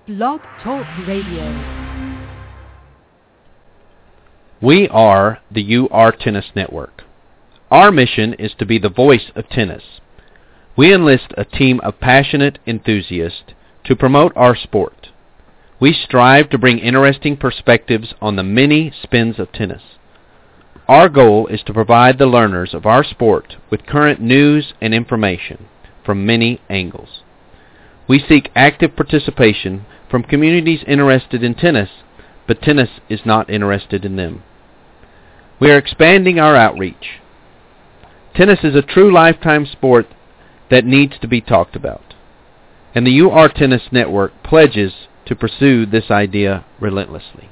Blog Talk Radio. We are the UR Tennis Network. Our mission is to be the voice of tennis. We enlist a team of passionate enthusiasts to promote our sport. We strive to bring interesting perspectives on the many spins of tennis. Our goal is to provide the learners of our sport with current news and information from many angles. We seek active participation from communities interested in tennis, but tennis is not interested in them. We are expanding our outreach. Tennis is a true lifetime sport that needs to be talked about, and the UR Tennis Network pledges to pursue this idea relentlessly.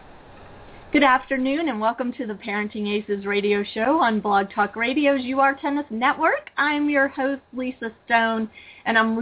Good afternoon and welcome to the Parenting Aces radio show on Blog Talk Radio's UR Tennis Network. I'm your host, Lisa Stone, and I'm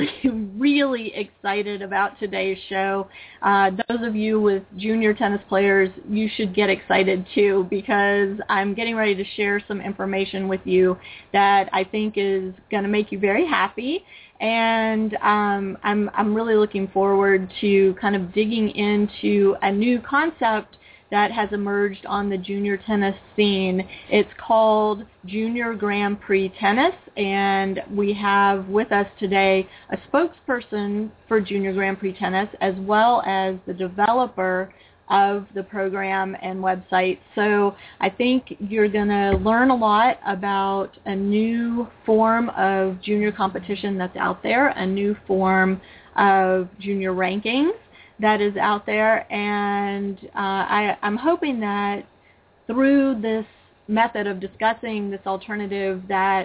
really excited about today's show. Those of you with junior tennis players, you should get excited too, because I'm getting ready to share some information with you that I think is going to make you very happy. And I'm really looking forward to kind of digging into a new concept that has emerged on the junior tennis scene. It's called Junior Grand Prix Tennis, and we have with us today a spokesperson for Junior Grand Prix Tennis as well as the developer of the program and website. So I think you're going to learn a lot about a new form of junior competition that's out there, a new form of junior rankings that is out there, and I'm hoping that through this method of discussing this alternative that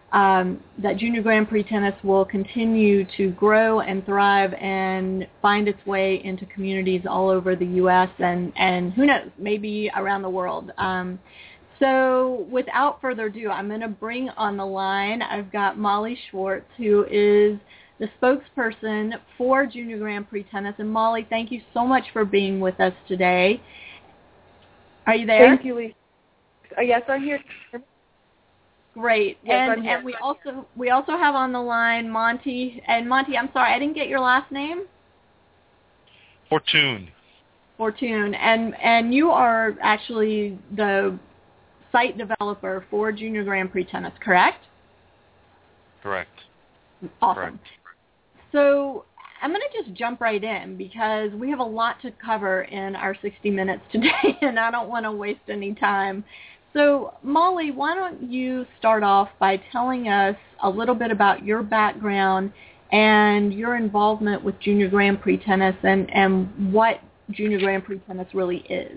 Junior Grand Prix Tennis will continue to grow and thrive and find its way into communities all over the U.S. and who knows, maybe around the world. So without further ado, I'm going to bring on the line, I've got Molly Schwartz, who is the spokesperson for Junior Grand Prix Tennis. And Molly, thank you so much for being with us today. Are you there? Thank you, Lisa. Yes, I'm here. Great. Yes, and we also have on the line Monty. And Monty, I'm sorry, I didn't get your last name. Fortune. And you are actually the site developer for Junior Grand Prix Tennis, correct? Correct. Awesome. Correct. So I'm going to just jump right in because we have a lot to cover in our 60 minutes today, and I don't want to waste any time. So, Molly, why don't you start off by telling us a little bit about your background and your involvement with Junior Grand Prix Tennis and what Junior Grand Prix Tennis really is.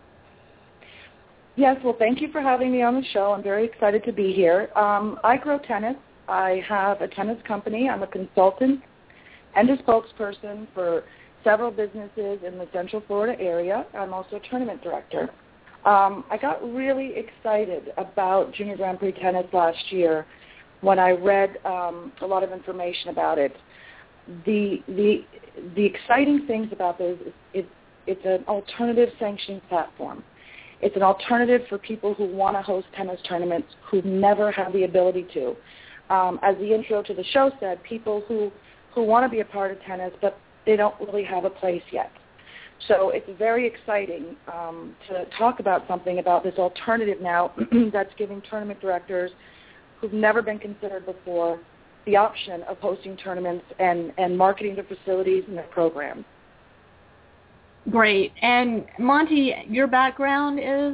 Yes, well, thank you for having me on the show. I'm very excited to be here. I grow tennis. I have a tennis company. I'm a consultant and a spokesperson for several businesses in the Central Florida area. I'm also a tournament director. I got really excited about Junior Grand Prix Tennis last year when I read a lot of information about it. The exciting things about this is it's an alternative sanctioning platform. It's an alternative for people who want to host tennis tournaments who've never had the ability to. As the intro to the show said, people who want to be a part of tennis, but they don't really have a place yet. So it's very exciting to talk about something about this alternative now that's giving tournament directors who've never been considered before the option of hosting tournaments and marketing their facilities and their programs. Great. And Monty, your background is?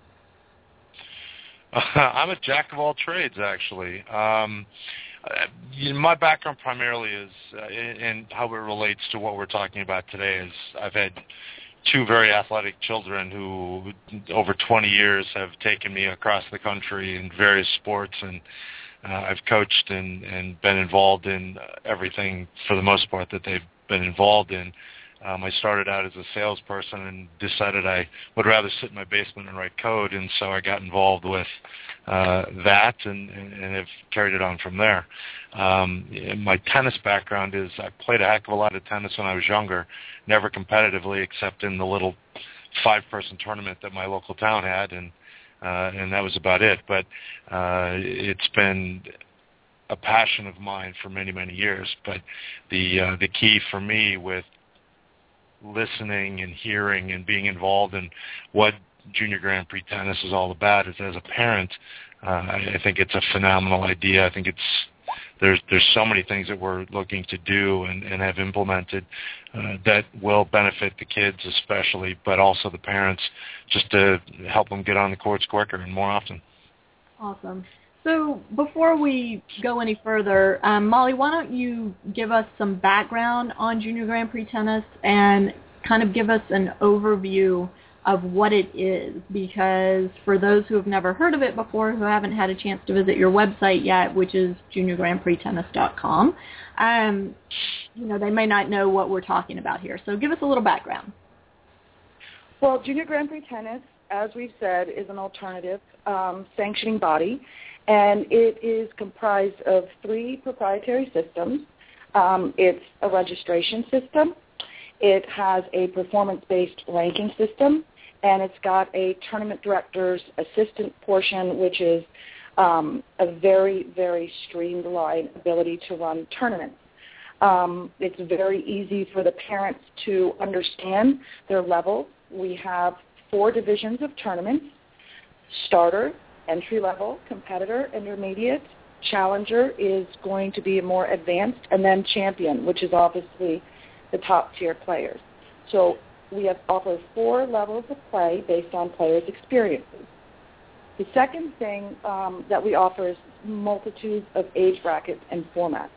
I'm a jack of all trades, actually. My background primarily is, and how it relates to what we're talking about today, is I've had two very athletic children who, over 20 years, have taken me across the country in various sports, and I've coached and been involved in everything, for the most part, that they've been involved in. I started out as a salesperson and decided I would rather sit in my basement and write code, and so I got involved with that and have carried it on from there. My tennis background is I played a heck of a lot of tennis when I was younger, never competitively except in the little 5-person tournament that my local town had, and that was about it. But it's been a passion of mine for many, many years. But the key for me with listening and hearing and being involved in what Junior Grand Prix tennis is all about, as a parent, I think it's a phenomenal idea. I think there's so many things that we're looking to do and have implemented that will benefit the kids especially, but also the parents, just to help them get on the courts quicker and more often. Awesome. So before we go any further, Molly, why don't you give us some background on Junior Grand Prix Tennis and kind of give us an overview of what it is, because for those who have never heard of it before, who haven't had a chance to visit your website yet, which is juniorgrandprixtennis.com, they may not know what we're talking about here. So give us a little background. Well, Junior Grand Prix Tennis, as we've said, is an alternative sanctioning body, and it is comprised of 3 proprietary systems. It's a registration system, it has a performance-based ranking system, and it's got a tournament director's assistant portion, which is a very, very streamlined ability to run tournaments. It's very easy for the parents to understand their level. We have 4 divisions of tournaments: starter, entry-level, competitor, intermediate. Challenger is going to be more advanced, and then champion, which is obviously the top-tier players. So we offer 4 levels of play based on players' experiences. The second thing that we offer is multitudes of age brackets and formats.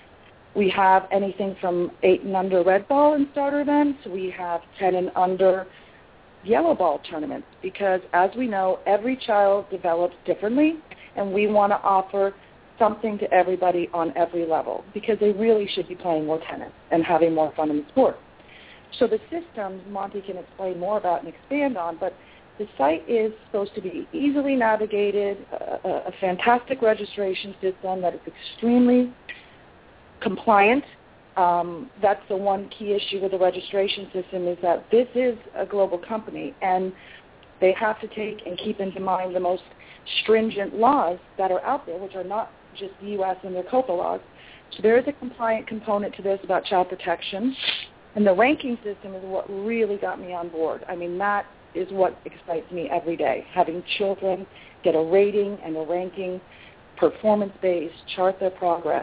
We have anything from 8 and under red ball in starter events. We have 10 and under yellow ball tournaments, because as we know, every child develops differently, and we want to offer something to everybody on every level, because they really should be playing more tennis and having more fun in the sport. So the systems Monty can explain more about and expand on, but the site is supposed to be easily navigated, a fantastic registration system that is extremely compliant. That's the one key issue with the registration system, is that this is a global company, and they have to take and keep into mind the most stringent laws that are out there, which are not just the U.S. and their COPA laws. So there is a compliant component to this about child protection, and the ranking system is what really got me on board. I mean, that is what excites me every day, having children get a rating and a ranking, performance-based, chart their progress.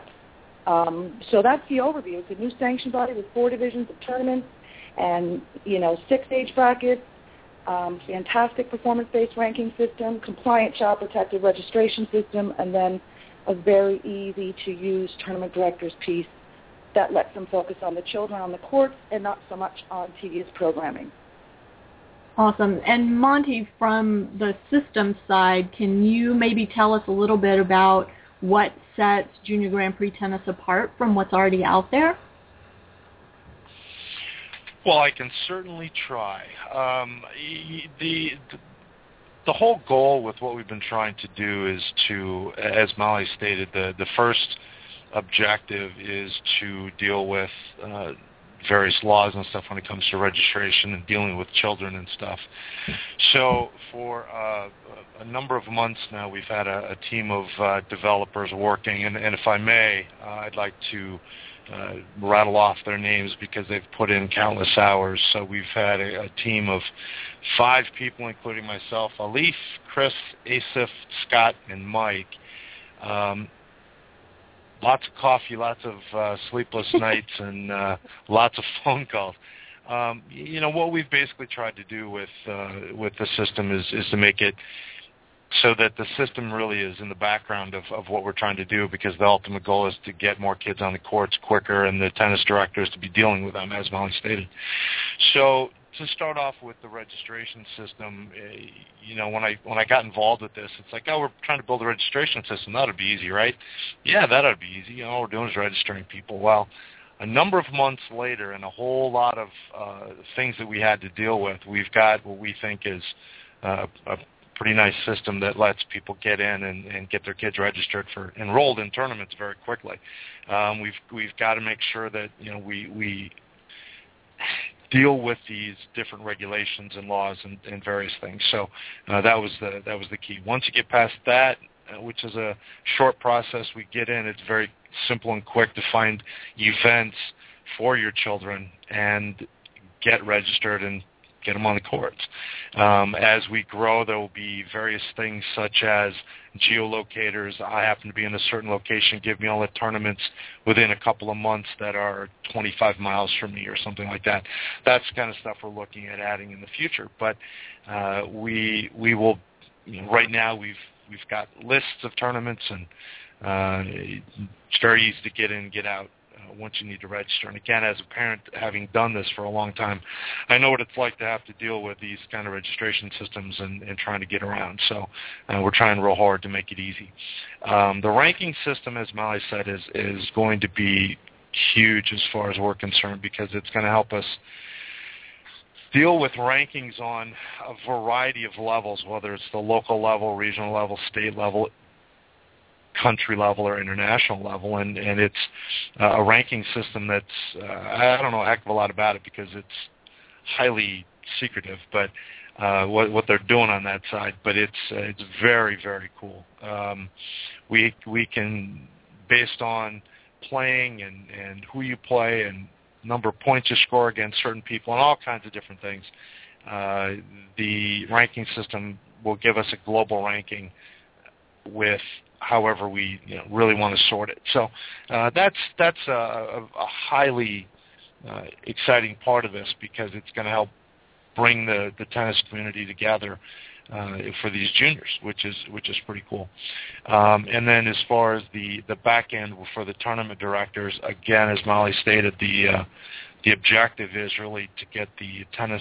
So that's the overview. It's a new sanction body with 4 divisions of tournaments and, 6 age brackets, fantastic performance-based ranking system, compliant child-protected registration system, and then a very easy-to-use tournament director's piece that lets them focus on the children on the courts and not so much on tedious programming. Awesome. And Monty, from the system side, can you maybe tell us a little bit about what sets Junior Grand Prix Tennis apart from what's already out there? Well, I can certainly try. The whole goal with what we've been trying to do is to, as Molly stated, the first objective is to deal with various laws and stuff when it comes to registration and dealing with children and stuff. So for a number of months now, we've had a team of developers working, and if I may, I'd like to rattle off their names because they've put in countless hours. So we've had a team of 5 people, including myself: Alif, Chris, Asif, Scott, and Mike. Lots of coffee, lots of sleepless nights, and lots of phone calls. What we've basically tried to do with the system is to make it so that the system really is in the background of what we're trying to do, because the ultimate goal is to get more kids on the courts quicker and the tennis directors to be dealing with them, as Molly stated. So to start off with the registration system, when I got involved with this, it's like, oh, we're trying to build a registration system. That would be easy, right? Yeah, that would be easy. All we're doing is registering people. Well, a number of months later and a whole lot of things that we had to deal with, we've got what we think is a pretty nice system that lets people get in and get their kids registered enrolled in tournaments very quickly. We've got to make sure that we deal with these different regulations and laws and various things. So that was the key. Once you get past that, which is a short process, we get in. It's very simple and quick to find events for your children and get registered and get them on the courts. As we grow, there will be various things such as geolocators. I happen to be in a certain location, give me all the tournaments within a couple of months that are 25 miles from me or something like that. That's the kind of stuff we're looking at adding in the future. But we will, right now we've got lists of tournaments, and it's very easy to get in and get out once you need to register. And again, as a parent, having done this for a long time, I know what it's like to have to deal with these kind of registration systems and trying to get around. So we're trying real hard to make it easy. The ranking system, as Molly said, is going to be huge as far as we're concerned, because it's going to help us deal with rankings on a variety of levels, whether it's the local level, regional level, state level, country level, or international level, and it's a ranking system that's I don't know a heck of a lot about it because it's highly secretive, but what they're doing on that side, but it's very, very cool. We can, based on playing and who you play and number of points you score against certain people and all kinds of different things, the ranking system will give us a global ranking with however we really want to sort it. So that's a highly exciting part of this, because it's going to help bring the tennis community together for these juniors, which is pretty cool. And then as far as the back end for the tournament directors, again, as Molly stated, the objective is really to get the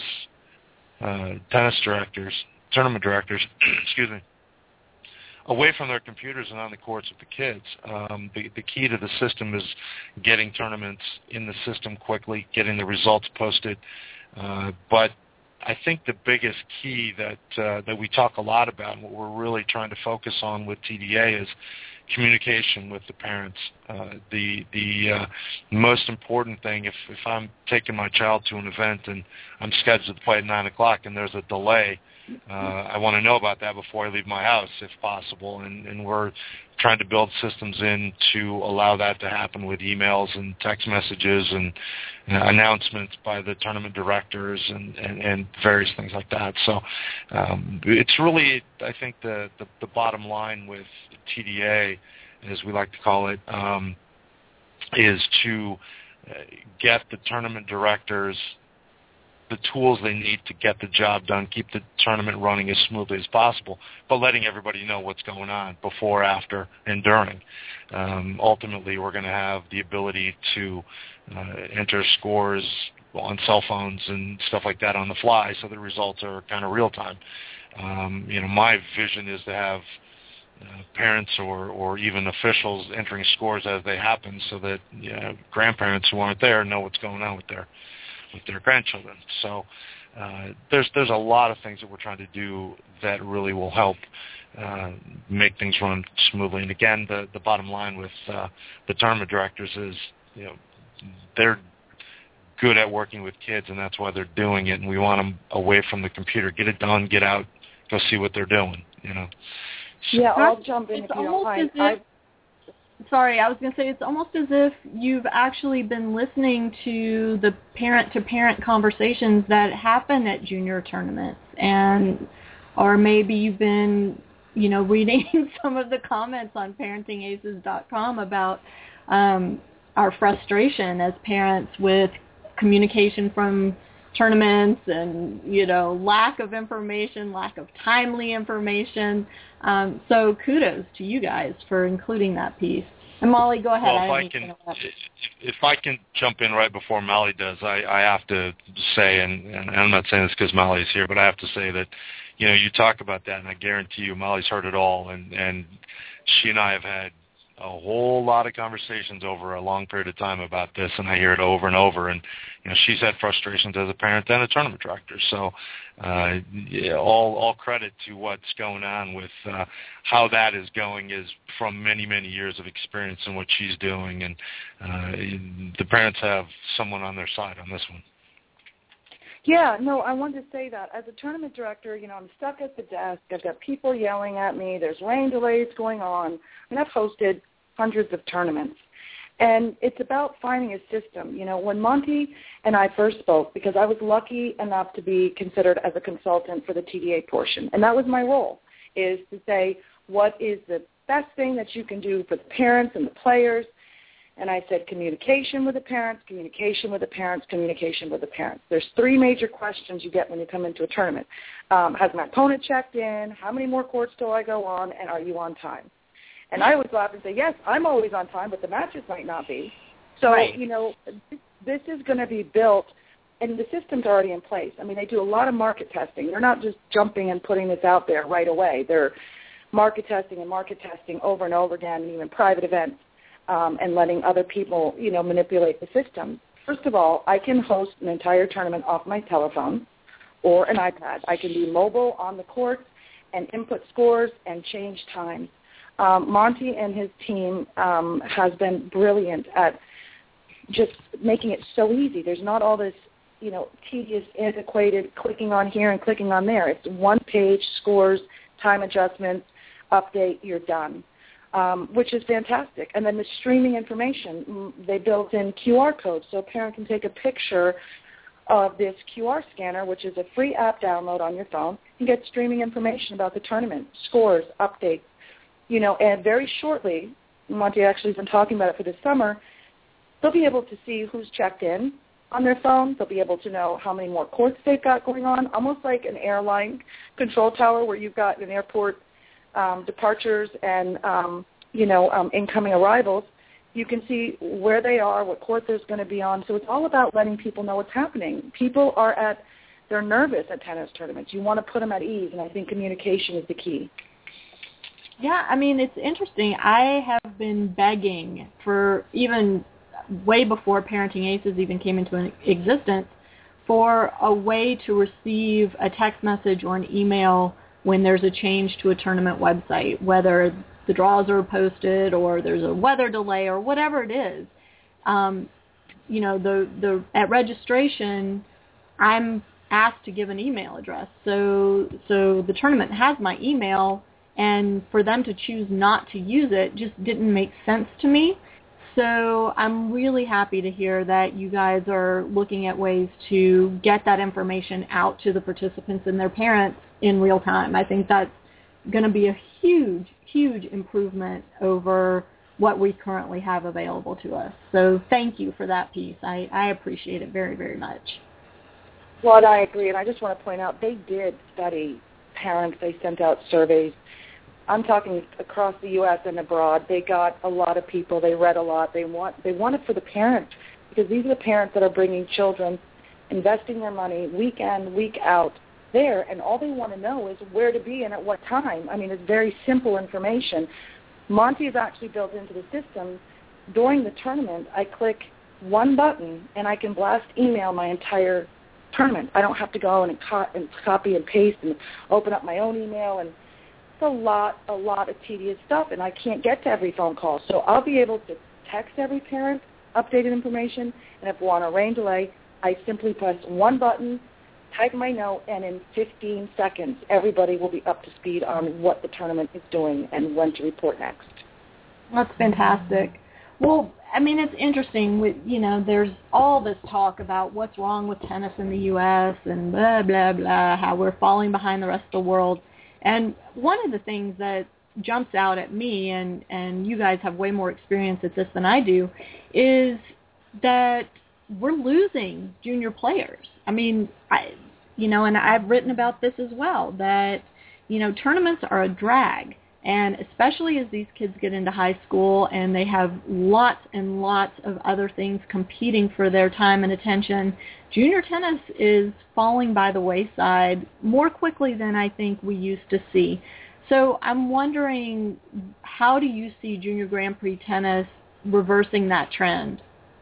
tournament directors, excuse me, away from their computers and on the courts with the kids. The key to the system is getting tournaments in the system quickly, getting the results posted. But I think the biggest key that we talk a lot about, and what we're really trying to focus on with TDA, is communication with the parents. The most important thing, if I'm taking my child to an event and I'm scheduled to play at 9 o'clock and there's a delay, I want to know about that before I leave my house, if possible, and we're trying to build systems in to allow that to happen with emails and text messages and announcements by the tournament directors and various things like that. So it's really, I think, the bottom line with TDA, as we like to call it, is to get the tournament directors the tools they need to get the job done, keep the tournament running as smoothly as possible, but letting everybody know what's going on before, after, and during. Ultimately, we're going to have the ability to enter scores on cell phones and stuff like that on the fly, so the results are kind of real time. My vision is to have parents or even officials entering scores as they happen, so that grandparents who aren't there know what's going on with their grandchildren. So there's a lot of things that we're trying to do that really will help make things run smoothly. And again, the bottom line with the tournament directors is, they're good at working with kids, and that's why they're doing it. And we want them away from the computer. Get it done, get out, go see what they're doing. So, yeah, I'll jump in if you don't mind. Sorry, I was going to say, it's almost as if you've actually been listening to the parent-to-parent conversations that happen at junior tournaments, or maybe you've been, reading some of the comments on parentingaces.com about our frustration as parents with communication from tournaments and, lack of information, lack of timely information. So kudos to you guys for including that piece. And Molly, go ahead. Well, if I can jump in right before Molly does, I have to say, and I'm not saying this because Molly is here, but I have to say that, you talk about that, and I guarantee you Molly's heard it all, and she and I have had a whole lot of conversations over a long period of time about this, and I hear it over and over. And she's had frustrations as a parent and a tournament director. So all credit to what's going on with how that is going is from many, many years of experience in what she's doing, and the parents have someone on their side on this one. Yeah, no, I wanted to say that. As a tournament director, I'm stuck at the desk. I've got people yelling at me. There's rain delays going on. And I've hosted hundreds of tournaments. And it's about finding a system. When Monty and I first spoke, because I was lucky enough to be considered as a consultant for the TDA portion, and that was my role, is to say, what is the best thing that you can do for the parents and the players? And I said communication with the parents, communication with the parents, communication with the parents. There's 3 major questions you get when you come into a tournament. Has my opponent checked in? How many more courts do I go on? And are you on time? And I always laugh and say, yes, I'm always on time, but the matches might not be. So, right. This is going to be built, and the system's already in place. I mean, they do a lot of market testing. They're not just jumping and putting this out there right away. They're market testing over and over again, and even private events, and letting other people, manipulate the system. First of all, I can host an entire tournament off my telephone or an iPad. I can be mobile on the court and input scores and change times. Monty and his team has been brilliant at just making it so easy. There's not all this, tedious, antiquated clicking on here and clicking on there. It's one page, scores, time adjustments, update, you're done, which is fantastic. And then the streaming information, they built in QR codes so a parent can take a picture of this QR scanner, which is a free app download on your phone, and get streaming information about the tournament, scores, updates. And very shortly, Monty actually has been talking about it for this summer, they'll be able to see who's checked in on their phone. They'll be able to know how many more courts they've got going on, almost like an airline control tower where you've got an airport departures and, incoming arrivals. You can see where they are, what court there's going to be on. So it's all about letting people know what's happening. People they're nervous at tennis tournaments. You want to put them at ease, and I think communication is the key. Yeah, I mean, it's interesting. I have been begging for even way before Parenting Aces even came into existence for a way to receive a text message or an email when there's a change to a tournament website, whether the draws are posted or there's a weather delay or whatever it is. At registration, I'm asked to give an email address. So the tournament has my email, and for them to choose not to use it just didn't make sense to me. So I'm really happy to hear that you guys are looking at ways to get that information out to the participants and their parents in real time. I think that's going to be a huge, huge improvement over what we currently have available to us. So thank you for that piece. I appreciate it very, very much. Well, I agree, and I just want to point out they did study parents. They sent out surveys. I'm talking across the U.S. and abroad. They got a lot of people. They read a lot. They want it for the parents, because these are the parents that are bringing children, investing their money week in, week out there, and all they want to know is where to be and at what time. I mean, it's very simple information. Monty is actually built into the system. During the tournament, I click one button, and I can blast email my entire tournament. I don't have to go and copy and paste and open up my own email, and it's a lot of tedious stuff, and I can't get to every phone call. So I'll be able to text every parent updated information, and if we're on a rain delay, I simply press one button, type my note, and in 15 seconds, everybody will be up to speed on what the tournament is doing and when to report next. That's fantastic. Well, I mean, it's interesting. There's all this talk about what's wrong with tennis in the U.S. and blah, blah, blah, how we're falling behind the rest of the world. And one of the things that jumps out at me, and you guys have way more experience at this than I do, is that we're losing junior players. I mean, and I've written about this as well, that, tournaments are a drag. And especially as these kids get into high school and they have lots and lots of other things competing for their time and attention, junior tennis is falling by the wayside more quickly than I think we used to see. So I'm wondering, how do you see junior Grand Prix tennis reversing that trend?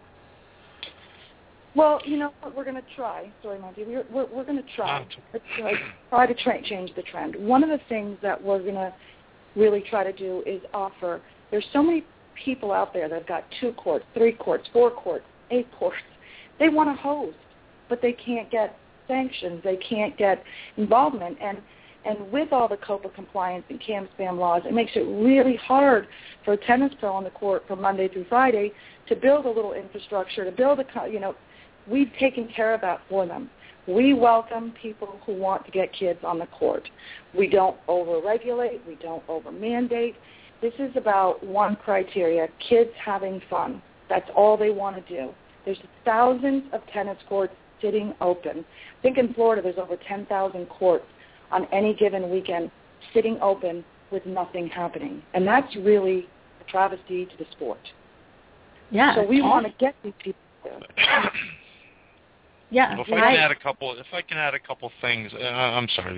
Well, you know what, we're going to try. Sorry, Monty. We're going to try. Let's try to change the trend. One of the things that we're going to really try to do is offer, there's so many people out there that have got 2 courts, 3 courts, 4 courts, 8 courts. They want to host, but they can't get sanctions. They can't get involvement. And And with all the COPA compliance and CAM-SPAM laws, it makes it really hard for a tennis pro on the court from Monday through Friday to build a little infrastructure, to build we've taken care of that for them. We welcome people who want to get kids on the court. We don't over-regulate. We don't over-mandate. This is about one criteria, kids having fun. That's all they want to do. There's thousands of tennis courts sitting open. I think in Florida there's over 10,000 courts on any given weekend sitting open with nothing happening. And that's really a travesty to the sport. Yeah. So we want to get these people there. Yeah. If I can add a couple things, I'm sorry,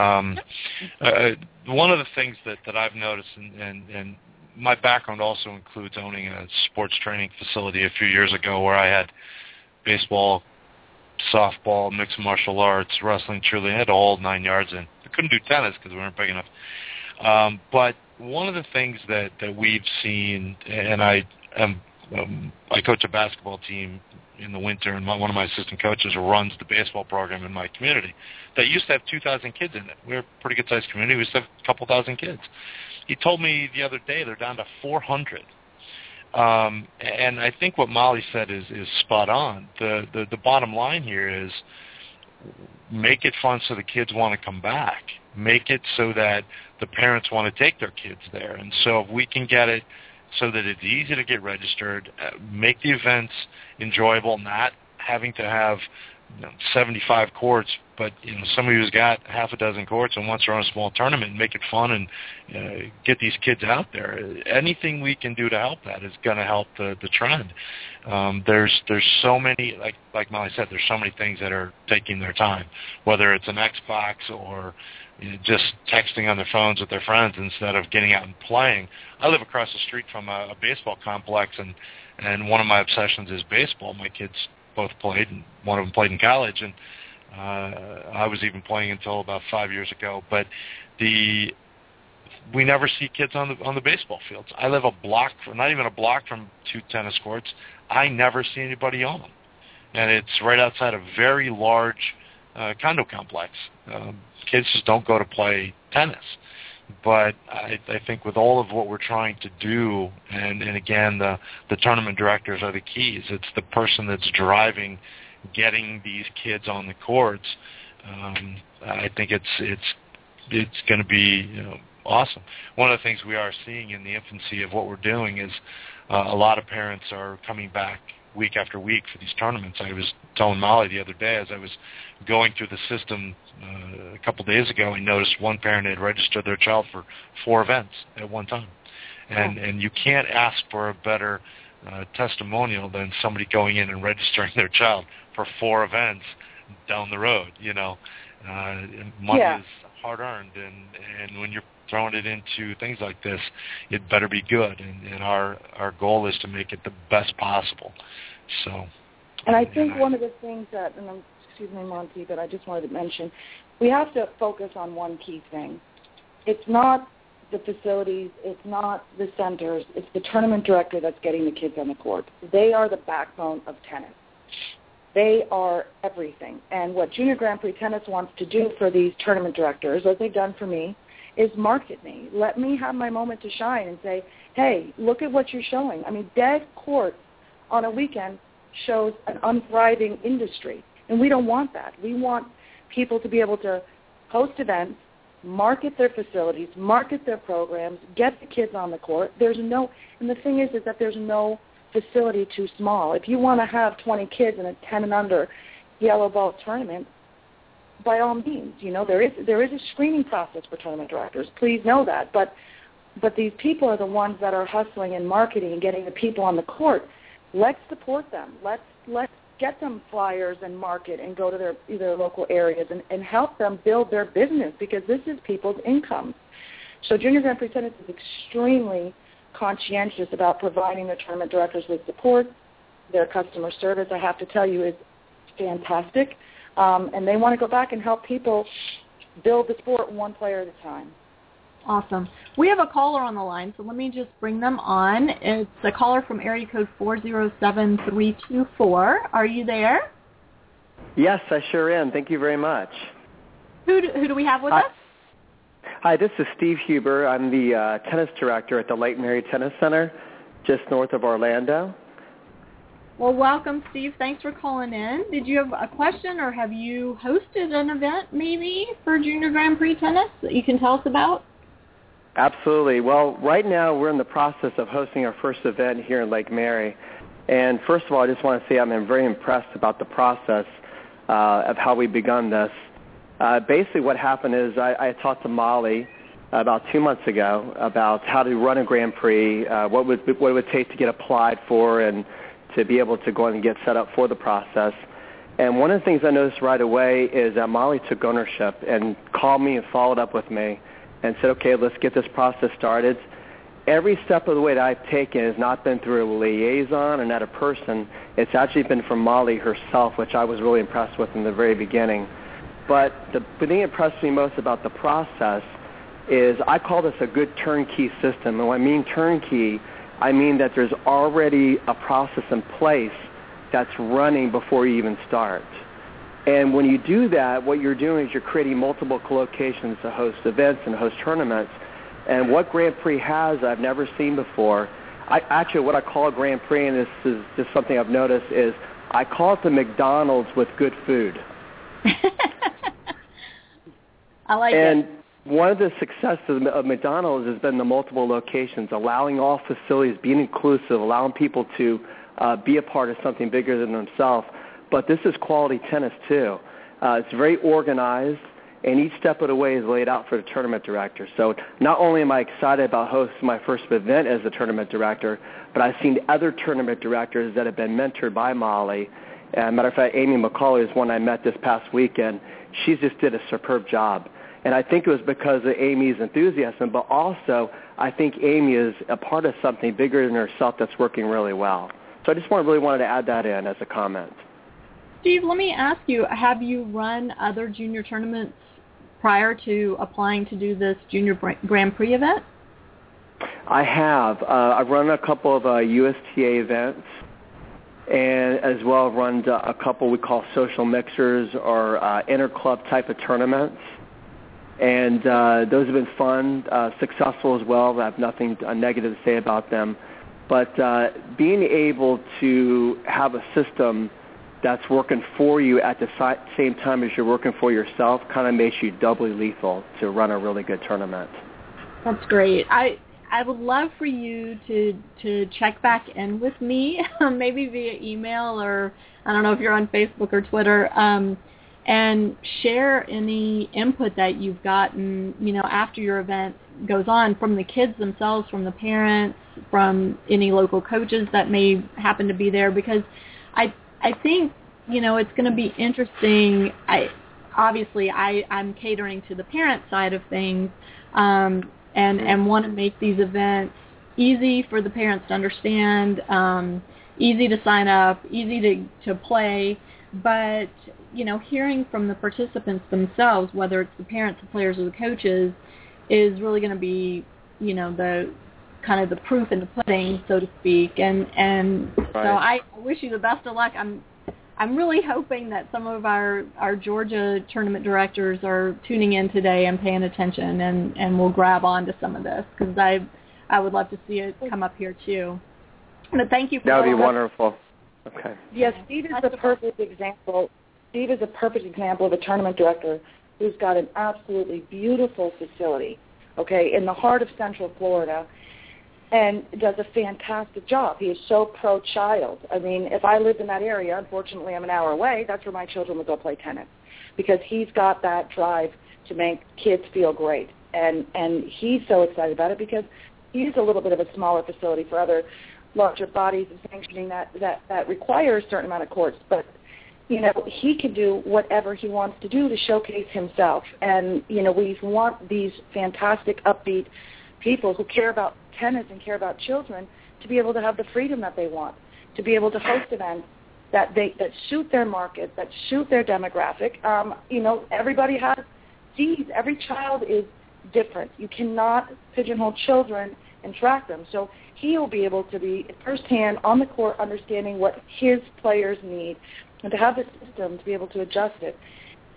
Lisa. One of the things that I've noticed, and my background also includes owning a sports training facility a few years ago where I had baseball, softball, mixed martial arts, wrestling, cheerleading. I had all 9 yards in. I couldn't do tennis because we weren't big enough. But one of the things that we've seen, and I coach a basketball team in the winter, and one of my assistant coaches runs the baseball program in my community that used to have 2,000 kids in it. We're a pretty good-sized community. We used to have a couple thousand kids. He told me the other day they're down to 400. And I think what Molly said is spot on. The bottom line here is make it fun so the kids want to come back. Make it so that the parents want to take their kids there. And so if we can get it so that it's easy to get registered, make the events enjoyable, not having to have 75 courts, but somebody who's got half a dozen courts and wants to run a small tournament and make it fun and get these kids out there. Anything we can do to help that is going to help the trend. There's so many, like Molly said, there's so many things that are taking their time, whether it's an Xbox or just texting on their phones with their friends instead of getting out and playing. I live across the street from a baseball complex, and one of my obsessions is baseball. My kids both played, and one of them played in college, and I was even playing until about 5 years ago. But we never see kids on the baseball fields. I live a block, not even a block from 2 tennis courts. I never see anybody on them, and it's right outside a very large condo complex. Kids just don't go to play tennis. But I think with all of what we're trying to do, and again, the tournament directors are the keys. It's the person that's driving, getting these kids on the courts. I think it's going to be awesome. One of the things we are seeing in the infancy of what we're doing is a lot of parents are coming back week after week for these tournaments. I was telling Molly the other day as I was going through the system a couple days ago, I noticed one parent had registered their child for 4 events at one time. And you can't ask for a better testimonial than somebody going in and registering their child for 4 events down the road. Money is hard-earned, and when you're throwing it into things like this, it better be good. And our goal is to make it the best possible. So. And I think one of the things that, and excuse me, Monty, but I just wanted to mention, we have to focus on one key thing. It's not the facilities, it's not the centers, it's the tournament director that's getting the kids on the court. They are the backbone of tennis. They are everything. And what Junior Grand Prix Tennis wants to do for these tournament directors, as they've done for me, is market me. Let me have my moment to shine and say, hey, look at what you're showing. I mean, dead court on a weekend shows an unthriving industry, and we don't want that. We want people to be able to host events, market their facilities, market their programs, get the kids on the court. And the thing is that there's no facility too small. If you want to have 20 kids in a 10 and under yellow ball tournament, by all means, there is a screening process for tournament directors. Please know that. But these people are the ones that are hustling and marketing and getting the people on the court. Let's support them. Let's get them flyers and market and go to their local areas and help them build their business, because this is people's income. So Junior Grand Prix Tennis is extremely conscientious about providing their tournament directors with support. Their customer service, I have to tell you, is fantastic. And they want to go back and help people build the sport one player at a time. Awesome. We have a caller on the line, so let me just bring them on. It's a caller from area code 407324. Are you there? Yes, I sure am. Thank you very much. Who do we have with us? Hi, this is Steve Huber. I'm the tennis director at the Lake Mary Tennis Center, just north of Orlando. Well, welcome, Steve. Thanks for calling in. Did you have a question, or have you hosted an event maybe for Junior Grand Prix Tennis that you can tell us about? Absolutely. Well, right now we're in the process of hosting our first event here in Lake Mary. And first of all, I just want to say I'm very impressed about the process of how we begun this. Basically what happened is I talked to Molly about 2 months ago about how to run a Grand Prix, what it would take to get applied for and to be able to go in and get set up for the process. And one of the things I noticed right away is that Molly took ownership and called me and followed up with me and said, okay, let's get this process started. Every step of the way that I've taken has not been through a liaison and not a person. It's actually been from Molly herself, which I was really impressed with in the very beginning. But the thing that impressed me most about the process is I call this a good turnkey system. And when I mean turnkey, I mean that there's already a process in place that's running before you even start. And when you do that, what you're doing is you're creating multiple locations to host events and host tournaments. And what Grand Prix has I've never seen before, actually what I call a Grand Prix, and this is just something I've noticed, is I call it the McDonald's with good food. I like it. And one of the successes of McDonald's has been the multiple locations, allowing all facilities, being inclusive, allowing people to be a part of something bigger than themselves. But this is quality tennis, too. It's very organized, and each step of the way is laid out for the tournament director. So not only am I excited about hosting my first event as the tournament director, but I've seen other tournament directors that have been mentored by Molly. Matter of fact, Amy McCauley is one I met this past weekend. She just did a superb job. And I think it was because of Amy's enthusiasm, but also I think Amy is a part of something bigger than herself that's working really well. So I just really wanted to add that in as a comment. Steve, let me ask you, have you run other junior tournaments prior to applying to do this Junior Grand Prix event? I have. I've run a couple of USTA events, and as well run a couple we call social mixers or inter-club type of tournaments. And those have been fun, successful as well. I have nothing negative to say about them. But being able to have a system that's working for you at the same time as you're working for yourself kind of makes you doubly lethal to run a really good tournament. That's great. I would love for you to check back in with me, maybe via email or I don't know if you're on Facebook or Twitter, and share any input that you've gotten, after your event goes on from the kids themselves, from the parents, from any local coaches that may happen to be there, because I think, it's going to be interesting. I'm catering to the parent side of things, and want to make these events easy for the parents to understand, easy to sign up, easy to play. But, hearing from the participants themselves, whether it's the parents, the players, or the coaches, is really going to be, the kind of the proof in the pudding, so to speak. And right. So I wish you the best of luck. I'm really hoping that some of our Georgia tournament directors are tuning in today and paying attention, and will grab on to some of this, because I would love to see it come up here too. But thank you for that. Would be wonderful. Okay. Yes, Steve is a perfect example. Steve is a perfect example of a tournament director who's got an absolutely beautiful facility, in the heart of Central Florida, and does a fantastic job. He is so pro-child. I mean, if I lived in that area, unfortunately I'm an hour away, that's where my children would go play tennis, because he's got that drive to make kids feel great. And he's so excited about it because he's a little bit of a smaller facility for other larger bodies of sanctioning that requires a certain amount of courts. But, he can do whatever he wants to do to showcase himself. And, we want these fantastic, upbeat people who care about tennis and care about children to be able to have the freedom that they want, to be able to host events that suit their market, that suit their demographic. Everybody has needs. Every child is different. You cannot pigeonhole children and track them. So he will be able to be firsthand on the court, understanding what his players need, and to have the system to be able to adjust it.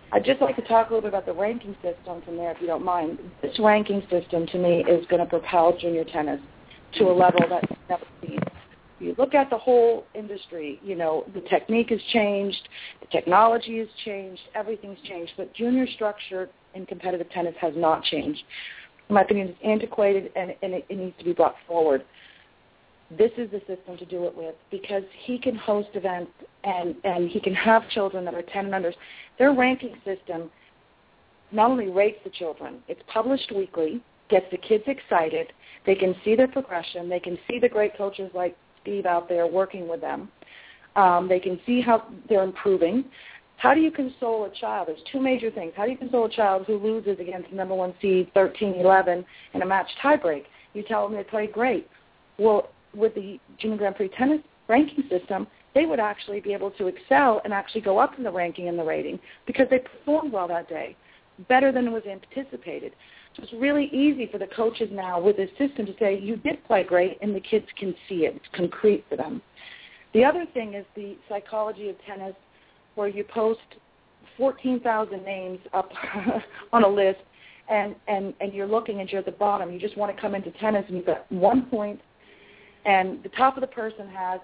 I'd just like to talk a little bit about the ranking system from there, if you don't mind. This ranking system, to me, is going to propel junior tennis to a level that's never seen. You look at the whole industry, the technique has changed, the technology has changed, everything's changed, but junior structure in competitive tennis has not changed. In my opinion, it's antiquated, and it needs to be brought forward. This is the system to do it with, because he can host events and he can have children that are 10 and unders. Their ranking system not only rates the children, it's published weekly, gets the kids excited, they can see their progression, they can see the great coaches like Steve out there working with them, they can see how they're improving. How do you console a child? There's two major things. How do you console a child who loses against the number one seed 13-11 in a match tiebreak? You tell them they played great. Well, with the Junior Grand Prix tennis ranking system, they would actually be able to excel and actually go up in the ranking and the rating because they performed well that day, better than was anticipated. So it's really easy for the coaches now with this system to say, you did play great, and the kids can see it. It's concrete for them. The other thing is the psychology of tennis, where you post 14,000 names up on a list, and you're looking and you're at the bottom. You just want to come into tennis, and you've got 1 point, and the top of the person has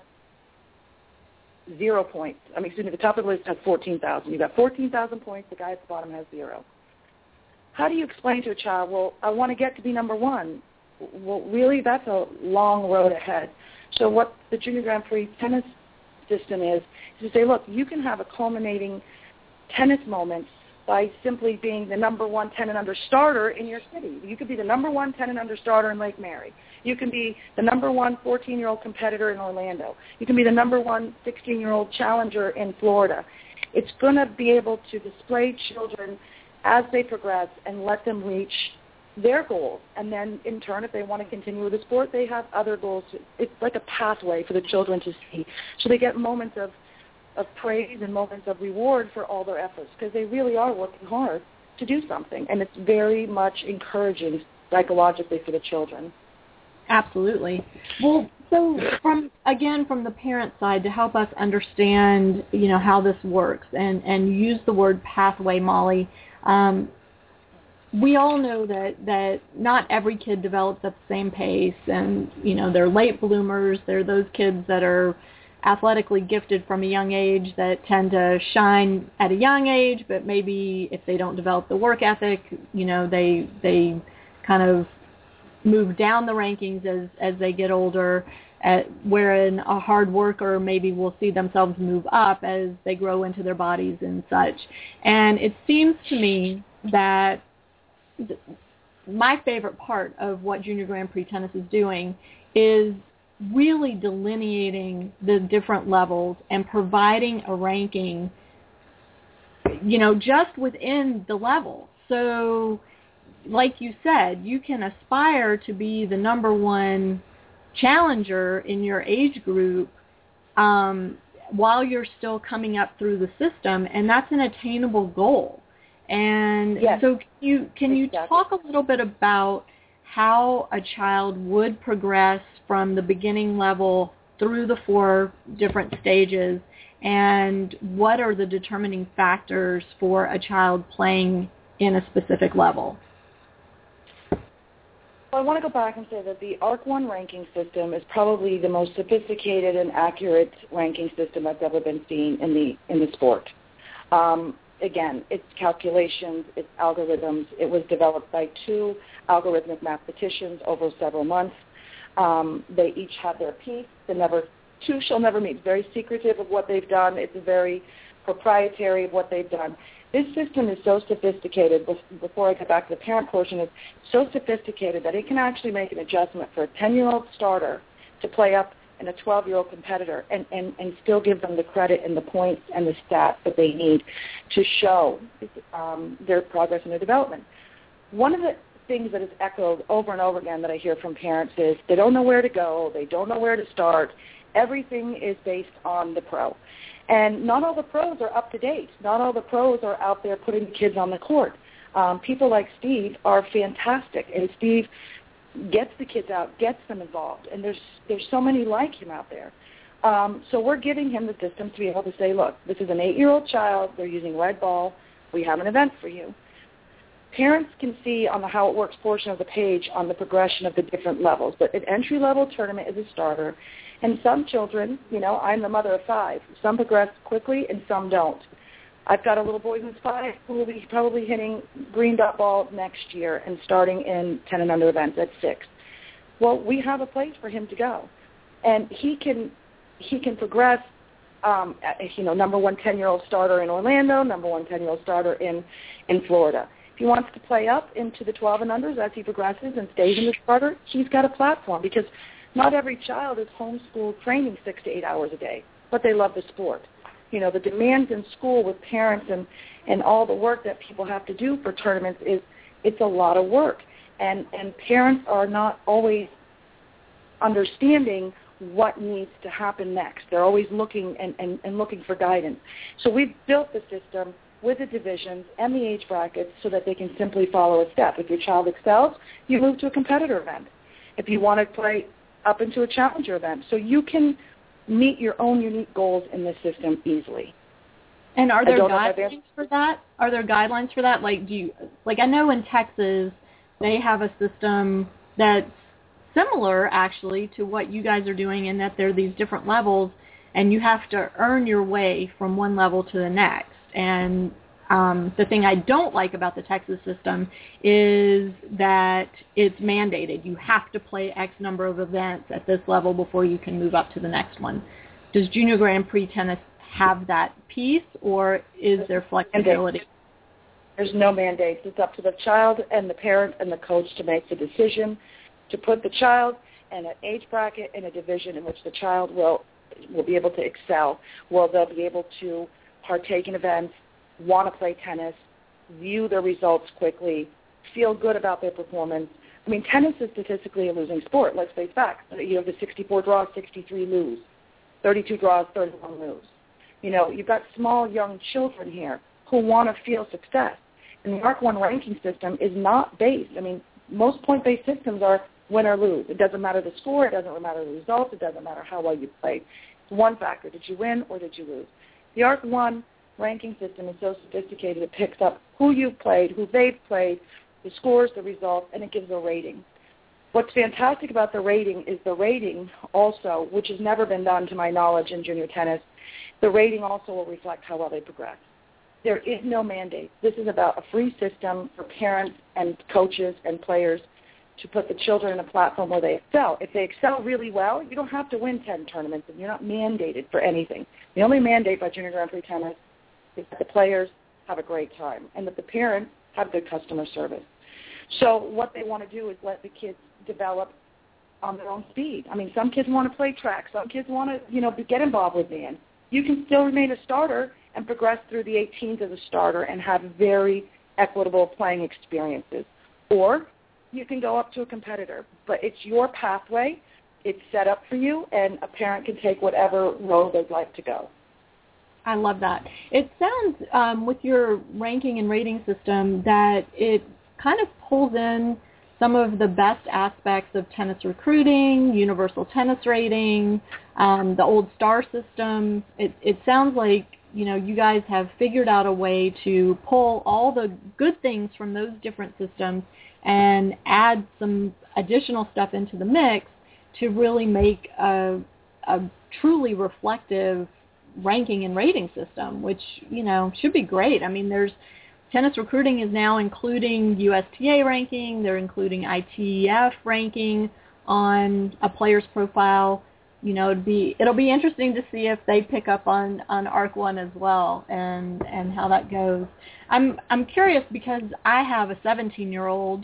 0 points. The top of the list has 14,000. You've got 14,000 points. The guy at the bottom has 0. How do you explain to a child, well, I want to get to be number one? Well, really, that's a long road ahead. So what the Junior Grand Prix tennis system is to say, look, you can have a culminating tennis moment by simply being the number one 10 and under starter in your city. You could be the number one 10 and under starter in Lake Mary. You can be the number one 14-year-old competitor in Orlando. You can be the number one 16-year-old challenger in Florida. It's going to be able to display children as they progress and let them reach their goals. And then, in turn, if they want to continue with the sport, they have other goals. It's like a pathway for the children to see. So they get moments of praise and moments of reward for all their efforts, because they really are working hard to do something. And it's very much encouraging psychologically for the children. Absolutely. Well, so from the parent side, to help us understand, how this works and use the word pathway, Molly, we all know that not every kid develops at the same pace, and, they're late bloomers. They're those kids that are athletically gifted from a young age that tend to shine at a young age, but maybe if they don't develop the work ethic, they kind of move down the rankings as they get older, wherein a hard worker maybe will see themselves move up as they grow into their bodies and such. And it seems to me that my favorite part of what Junior Grand Prix tennis is doing is really delineating the different levels and providing a ranking, just within the level. So, like you said, you can aspire to be the number one challenger in your age group while you're still coming up through the system, and that's an attainable goal. And yes. So can you talk a little bit about how a child would progress from the beginning level through the 4 different stages, and what are the determining factors for a child playing in a specific level? Well, I want to go back and say that the ARC-1 ranking system is probably the most sophisticated and accurate ranking system that's ever been seen in the sport. Again, it's calculations, it's algorithms. It was developed by 2 algorithmic mathematicians over several months. They each have their piece. Two shall never meet. It's very secretive of what they've done. It's very proprietary of what they've done. This system is so sophisticated, before I get back to the parent portion, it's so sophisticated that it can actually make an adjustment for a 10-year-old starter to play up and a 12-year-old competitor and still give them the credit and the points and the stats that they need to show their progress and their development. One of the things that is echoed over and over again that I hear from parents is they don't know where to go, they don't know where to start. Everything is based on the pro. And not all the pros are up to date. Not all the pros are out there putting the kids on the court. People like Steve are fantastic, and Steve gets the kids out, gets them involved, and there's so many like him out there. So we're giving him the system to be able to say, look, this is an 8-year-old child. They're using red ball. we have an event for you. Parents can see on the How It Works portion of the page on the progression of the different levels. But an entry-level tournament is a starter. And some children, I'm the mother of 5. Some progress quickly and some don't. I've got a little boy who's 5 who will be probably hitting green dot ball next year and starting in 10 and under events at 6. Well, we have a place for him to go. And he can progress, number one 10-year-old starter in Orlando, number one 10-year-old starter in Florida. If he wants to play up into the 12 and unders as he progresses and stays in the starter, he's got a platform because not every child is homeschooled training 6 to 8 hours a day, but they love the sport. The demands in school with parents and all the work that people have to do for tournaments it's a lot of work. And parents are not always understanding what needs to happen next. They're always looking and looking for guidance. So we've built the system with the divisions and the age brackets so that they can simply follow a step. If your child excels, you move to a competitor event. If you want to play up into a challenger event. So you can meet your own unique goals in this system easily. And are there guidelines for that? Are there guidelines for that? I know in Texas they have a system that's similar actually to what you guys are doing in that there are these different levels and you have to earn your way from one level to the next. And the thing I don't like about the Texas system is that it's mandated. You have to play X number of events at this level before you can move up to the next one. Does Junior Grand Prix Tennis have that piece, or is there flexibility? There's no mandate. It's up to the child and the parent and the coach to make the decision to put the child in an age bracket in a division in which the child will be able to excel, they'll be able to partake in events, want to play tennis, view their results quickly, feel good about their performance. I mean, tennis is statistically a losing sport. Let's face facts. You have the 64 draws, 63 lose, 32 draws, 31 lose. You've got small young children here who want to feel success. And the ARC 1 ranking system is not based. I mean, most point-based systems are win or lose. It doesn't matter the score. It doesn't matter the results. It doesn't matter how well you played. It's one factor. Did you win or did you lose? The ARC 1 ranking system is so sophisticated it picks up who you've played, who they've played, the scores, the results, and it gives a rating. What's fantastic about the rating is the rating also, which has never been done to my knowledge in junior tennis, the rating also will reflect how well they progress. There is no mandate. This is about a free system for parents and coaches and players to put the children in a platform where they excel. If they excel really well, you don't have to win 10 tournaments, and you're not mandated for anything. The only mandate by Junior Grand Prix Tennis is that the players have a great time and that the parents have good customer service. So what they want to do is let the kids develop on their own speed. I mean, some kids want to play track. Some kids want to, get involved with band. You can still remain a starter and progress through the 18s as a starter and have very equitable playing experiences. Or you can go up to a competitor. But it's your pathway. It's set up for you, and a parent can take whatever road they'd like to go. I love that. It sounds, with your ranking and rating system, that it kind of pulls in some of the best aspects of tennis recruiting, universal tennis rating, the old star system. It sounds like, you guys have figured out a way to pull all the good things from those different systems and add some additional stuff into the mix to really make a truly reflective ranking and rating system, which, should be great. I mean, tennis recruiting is now including USTA ranking. They're including ITF ranking on a player's profile. It'll be interesting to see if they pick up on ARC 1 as well and how that goes. I'm curious because I have a 17-year-old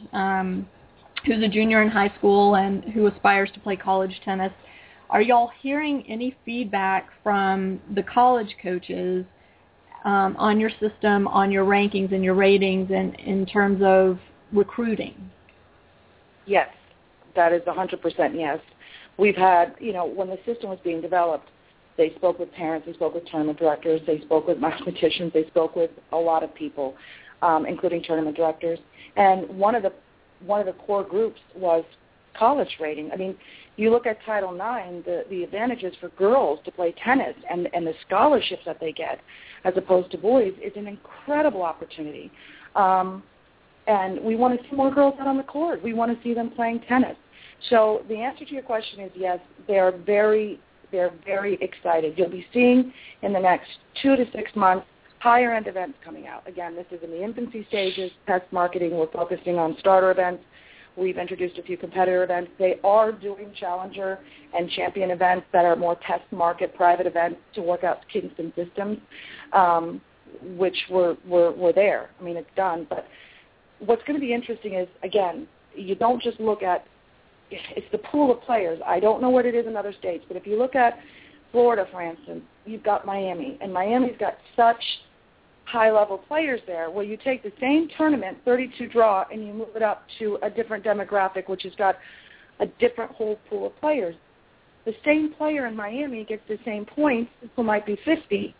who's a junior in high school and who aspires to play college tennis. Are y'all hearing any feedback from the college coaches on your system, on your rankings and your ratings, and in terms of recruiting? Yes, that is 100% yes. We've had, when the system was being developed, they spoke with parents, they spoke with tournament directors, they spoke with mathematicians, they spoke with a lot of people, including tournament directors. And one of the core groups was college rating. I mean, you look at Title IX, the advantages for girls to play tennis and the scholarships that they get as opposed to boys is an incredible opportunity. And we want to see more girls out on the court. We want to see them playing tennis. So the answer to your question is yes, they're very excited. You'll be seeing in the next 2 to 6 months higher-end events coming out. Again, this is in the infancy stages, test marketing. We're focusing on starter events. We've introduced a few competitor events. They are doing challenger and champion events that are more test market private events to work out kinks and systems, which were there. I mean, it's done. But what's going to be interesting is, again, you don't just look at it's the pool of players. I don't know what it is in other states, but if you look at Florida, for instance, you've got Miami, and Miami's got such high-level players there. Well, you take the same tournament, 32 draw, and you move it up to a different demographic, which has got a different whole pool of players. The same player in Miami gets the same points, who might be 50,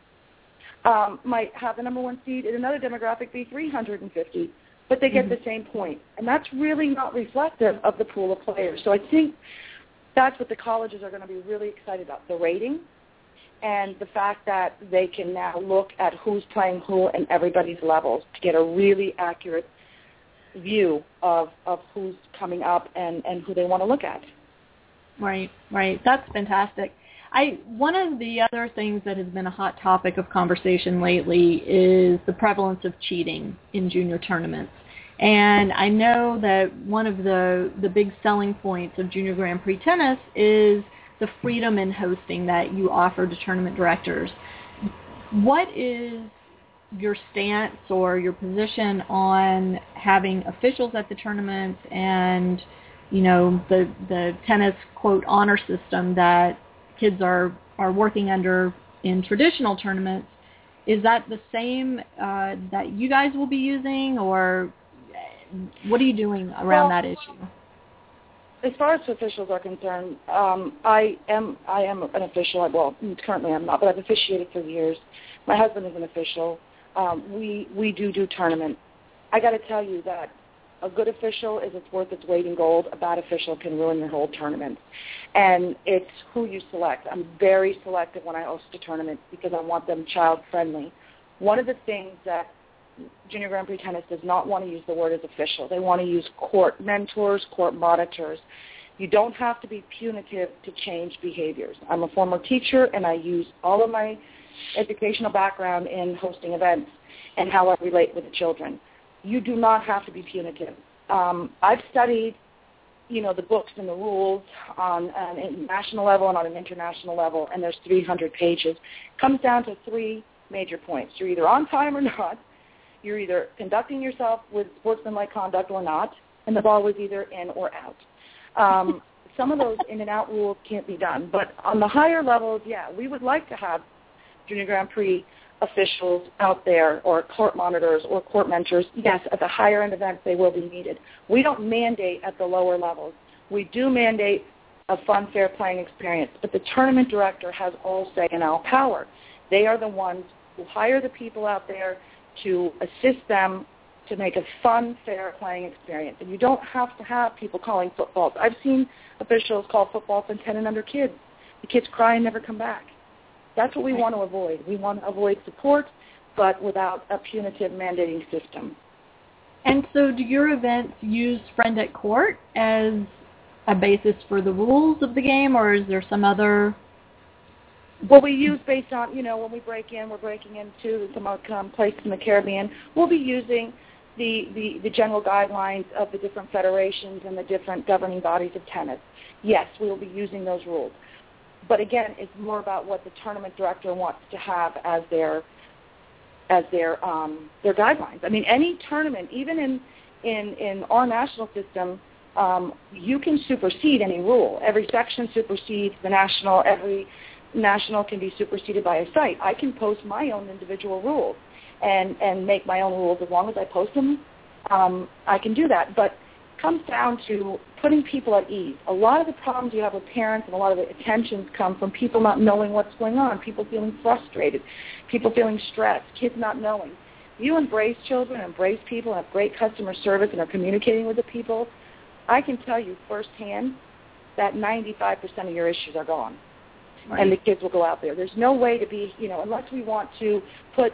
might have the number one seed in another demographic be 350. But they get the same point. And that's really not reflective of the pool of players. So I think that's what the colleges are going to be really excited about, the rating and the fact that they can now look at who's playing who and everybody's levels to get a really accurate view of who's coming up and who they want to look at. Right. That's fantastic. One of the other things that has been a hot topic of conversation lately is the prevalence of cheating in junior tournaments. And I know that one of the big selling points of Junior Grand Prix Tennis is the freedom in hosting that you offer to tournament directors. What is your stance or your position on having officials at the tournaments and, you know, the tennis, quote, honor system that kids are working under in traditional tournaments? Is that the same that you guys will be using, or what are you doing around that issue? As far as officials are concerned, I am an official. Well, currently I'm not, but I've officiated for years. My husband is an official. We do tournaments. I got to tell you that a good official is it's worth its weight in gold. A bad official can ruin your whole tournament. And it's who you select. I'm very selective when I host a tournament because I want them child-friendly. One of the things that Junior Grand Prix Tennis does not want to use the word as official. They want to use court mentors, court monitors. You don't have to be punitive to change behaviors. I'm a former teacher, and I use all of my educational background in hosting events and how I relate with the children. You do not have to be punitive. I've studied, the books and the rules on a national level and on an international level, and there's 300 pages. It comes down to 3 major points. You're either on time or not. You're either conducting yourself with sportsmanlike conduct or not, and the ball was either in or out. Some of those in and out rules can't be done. But on the higher levels, yeah, we would like to have Junior Grand Prix officials out there or court monitors or court mentors. Yes, at the higher end events they will be needed. We don't mandate at the lower levels. We do mandate a fun, fair playing experience, but the tournament director has all say and all power. They are the ones who hire the people out there to assist them to make a fun, fair playing experience. And you don't have to have people calling footballs. I've seen officials call footballs and 10 and under kids. The kids cry and never come back. That's what we want to avoid. We want to avoid support, but without a punitive mandating system. And so do your events use Friend at Court as a basis for the rules of the game, or is there some other? Well, we use based on, when we break in, we're breaking into some places in the Caribbean. We'll be using the general guidelines of the different federations and the different governing bodies of tennis. Yes, we will be using those rules. But again, it's more about what the tournament director wants to have as their guidelines. I mean, any tournament, even in our national system, you can supersede any rule. Every section supersedes the national. Every national can be superseded by a site. I can post my own individual rules and make my own rules as long as I post them. I can do that. But it comes down to putting people at ease. A lot of the problems you have with parents and a lot of the attentions come from people not knowing what's going on, people feeling frustrated, people feeling stressed, kids not knowing. You embrace children, embrace people, and have great customer service and are communicating with the people, I can tell you firsthand that 95% of your issues are gone. Right. And the kids will go out there. There's no way to be, unless we want to put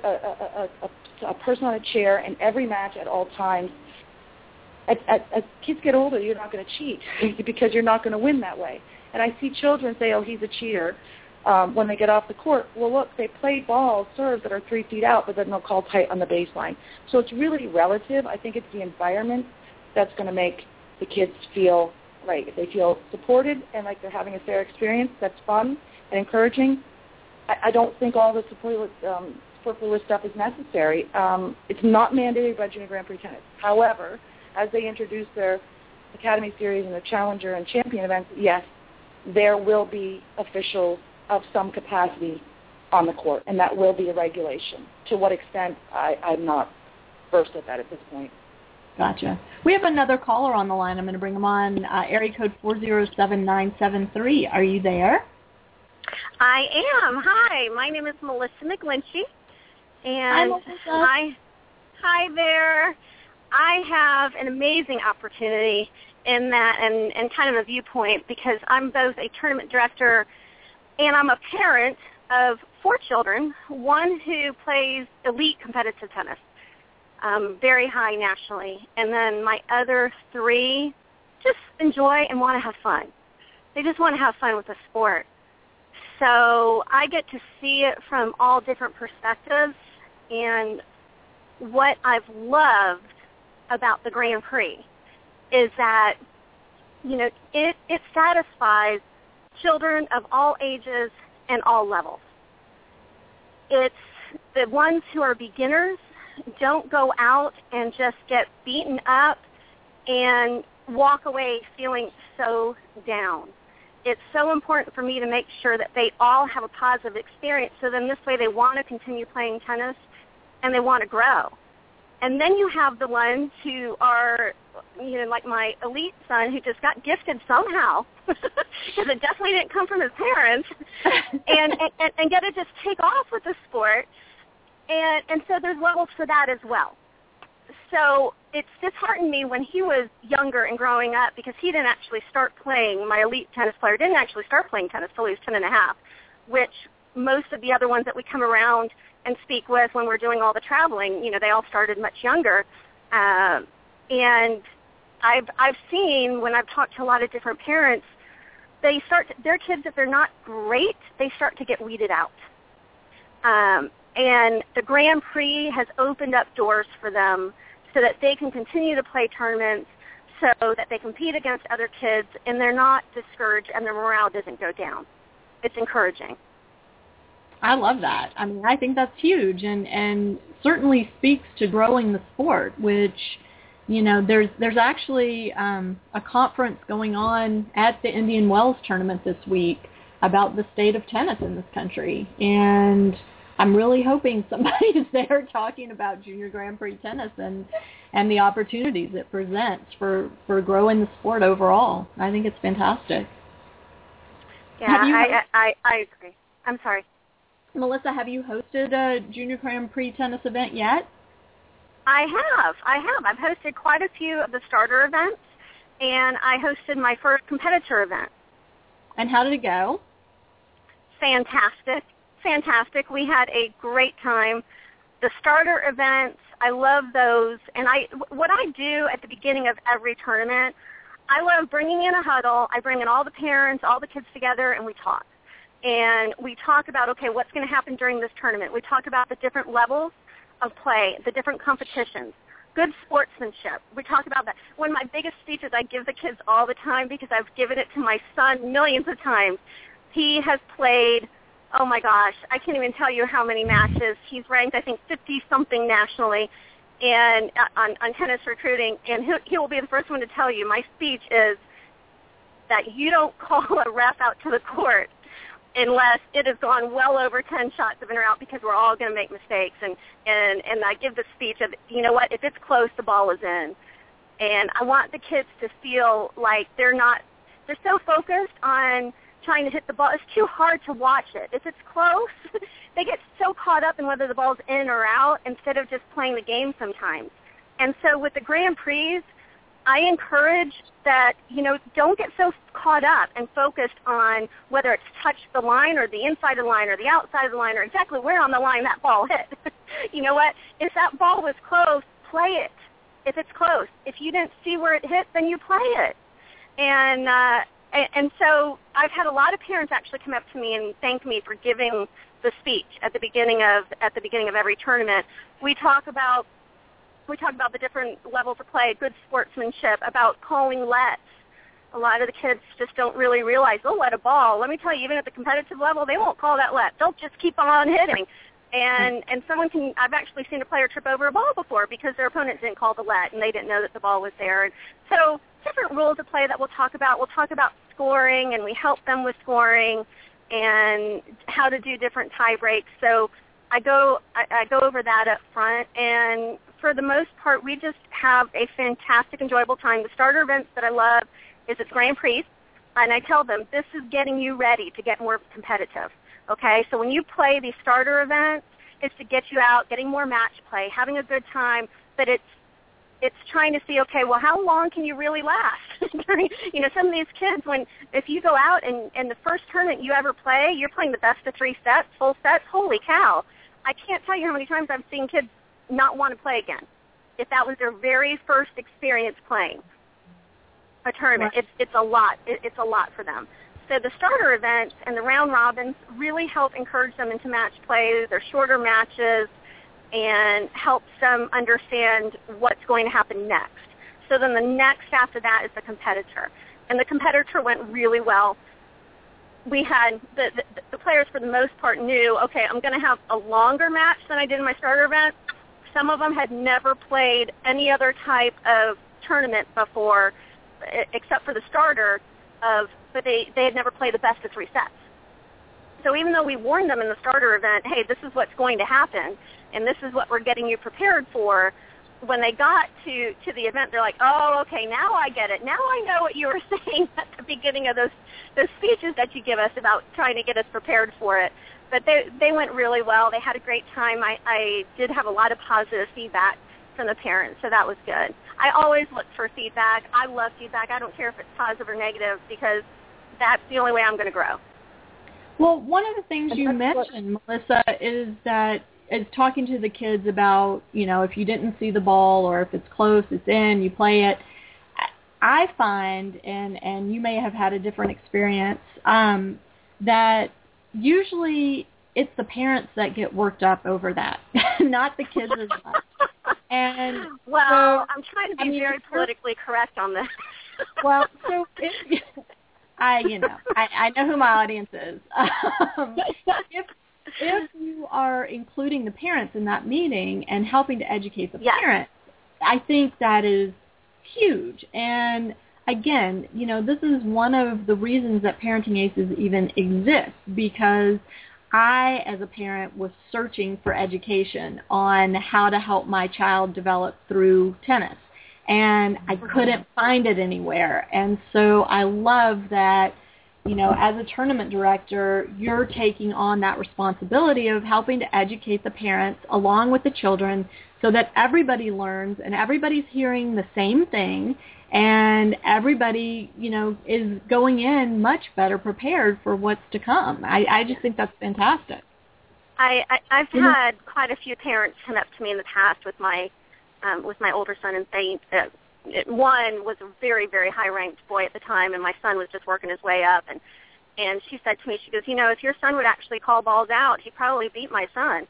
a person on a chair in every match at all times. As kids get older, you're not going to cheat because you're not going to win that way. And I see children say, oh, he's a cheater when they get off the court. Well, look, they play balls, serves that are 3 feet out, but then they'll call tight on the baseline. So it's really relative. I think it's the environment that's going to make the kids feel right. If they feel supported and like they're having a fair experience, that's fun and encouraging. I don't think all the superfluous stuff is necessary. It's not mandated by Junior Grand Prix Tennis. However, as they introduce their Academy Series and their Challenger and Champion events, yes, there will be officials of some capacity on the court, and that will be a regulation. To what extent, I'm not versed at that at this point. Gotcha. We have another caller on the line. I'm going to bring him on. Area code 407973. Are you there? I am. Hi, my name is Melissa McGlinchey. And hi there. I have an amazing opportunity in that and kind of a viewpoint because I'm both a tournament director and I'm a parent of 4 children, one who plays elite competitive tennis, very high nationally, and then my other 3 just enjoy and want to have fun. They just want to have fun with the sport. So I get to see it from all different perspectives, and what I've loved about the Grand Prix is that, it satisfies children of all ages and all levels. It's the ones who are beginners don't go out and just get beaten up and walk away feeling so down. It's so important for me to make sure that they all have a positive experience, so then this way they want to continue playing tennis and they want to grow. And then you have the ones who are, like my elite son who just got gifted somehow, because it definitely didn't come from his parents, and get to just take off with the sport. And so there's levels for that as well. So it's disheartened me when he was younger and growing up because he didn't actually start playing, my elite tennis player didn't actually start playing tennis until he was 10 and a half, which most of the other ones that we come around and speak with when we're doing all the traveling, they all started much younger. And I've seen when I've talked to a lot of different parents, their kids, if they're not great, they start to get weeded out. And the Grand Prix has opened up doors for them so that they can continue to play tournaments, so that they compete against other kids, and they're not discouraged and their morale doesn't go down. It's encouraging. I love that. I mean, I think that's huge and certainly speaks to growing the sport, which, there's actually a conference going on at the Indian Wells tournament this week about the state of tennis in this country. And I'm really hoping somebody is there talking about Junior Grand Prix tennis and the opportunities it presents for growing the sport overall. I think it's fantastic. Yeah, I agree. I'm sorry. Melissa, have you hosted a Junior Grand Prix tennis event yet? I have. I've hosted quite a few of the starter events, and I hosted my first competitor event. And how did it go? Fantastic. We had a great time. The starter events, I love those. And what I do at the beginning of every tournament, I love bringing in a huddle. I bring in all the parents, all the kids together, and we talk. And we talk about, okay, what's going to happen during this tournament. We talk about the different levels of play, the different competitions, good sportsmanship. We talk about that. One of my biggest speeches I give the kids all the time because I've given it to my son millions of times. He has played, oh my gosh, I can't even tell you how many matches. He's ranked, I think, 50-something nationally and on tennis recruiting. And he will be the first one to tell you my speech is that you don't call a ref out to the court unless it has gone well over 10 shots of in or out because we're all going to make mistakes. And I give the speech of, you know what, if it's close, the ball is in. And I want the kids to feel like they're so focused on trying to hit the ball. It's too hard to watch it. If it's close, they get so caught up in whether the ball's in or out instead of just playing the game sometimes. And so with the Grand Prix, I encourage that, don't get so caught up and focused on whether it's touched the line or the inside of the line or the outside of the line or exactly where on the line that ball hit. You know what? If that ball was close, play it. If it's close. If you didn't see where it hit, then you play it. And so I've had a lot of parents actually come up to me and thank me for giving the speech at the beginning of every tournament. We talk about the different levels of play, good sportsmanship, about calling lets. A lot of the kids just don't really realize they'll let a ball. Let me tell you, even at the competitive level, they won't call that let. They'll just keep on hitting. And I've actually seen a player trip over a ball before because their opponent didn't call the let and they didn't know that the ball was there. And so different rules of play that we'll talk about. We'll talk about scoring, and we help them with scoring and how to do different tie breaks. So I go over that up front, and for the most part, we just have a fantastic, enjoyable time. The starter events that I love is it's Grand Prix, and I tell them this is getting you ready to get more competitive. Okay, so when you play these starter events, it's to get you out, getting more match play, having a good time, but it's trying to see, okay, well, how long can you really last? Some of these kids, if you go out and the first tournament you ever play, you're playing the best of 3 sets, full sets, holy cow. I can't tell you how many times I've seen kids not want to play again if that was their very first experience playing a tournament. Right. It's a lot. It's a lot for them. So the starter events and the round robins really help encourage them into match play. They're shorter matches and helps them understand what's going to happen next. So then the next after that is the competitor. And the competitor went really well. We had the players for the most part knew, okay, I'm going to have a longer match than I did in my starter event. Some of them had never played any other type of tournament before except for the starter, but they had never played the best of 3 sets. So even though we warned them in the starter event, hey, this is what's going to happen, and this is what we're getting you prepared for, when they got to the event, they're like, oh, okay, now I get it. Now I know what you were saying at the beginning of those speeches that you give us about trying to get us prepared for it. But they went really well. They had a great time. I did have a lot of positive feedback from the parents, so that was good. I always look for feedback. I love feedback. I don't care if it's positive or negative because that's the only way I'm going to grow. Well, one of the things you mentioned, Melissa, is talking to the kids about, if you didn't see the ball or if it's close, it's in, you play it. I find, and you may have had a different experience, that usually it's the parents that get worked up over that, not the kids as much. And well, I'm trying to be very politically correct on this. Well, so I know who my audience is. If you are including the parents in that meeting and helping to educate the parents, I think that is huge. And again, this is one of the reasons that Parenting Aces even exists, because I, as a parent, was searching for education on how to help my child develop through tennis. And I couldn't find it anywhere. And so I love that, as a tournament director, you're taking on that responsibility of helping to educate the parents along with the children so that everybody learns and everybody's hearing the same thing and everybody, is going in much better prepared for what's to come. I just think that's fantastic. I've had quite a few parents come up to me in the past with my older son and say, one was a very, very high-ranked boy at the time, and my son was just working his way up. And she said to me, she goes, if your son would actually call balls out, he'd probably beat my son.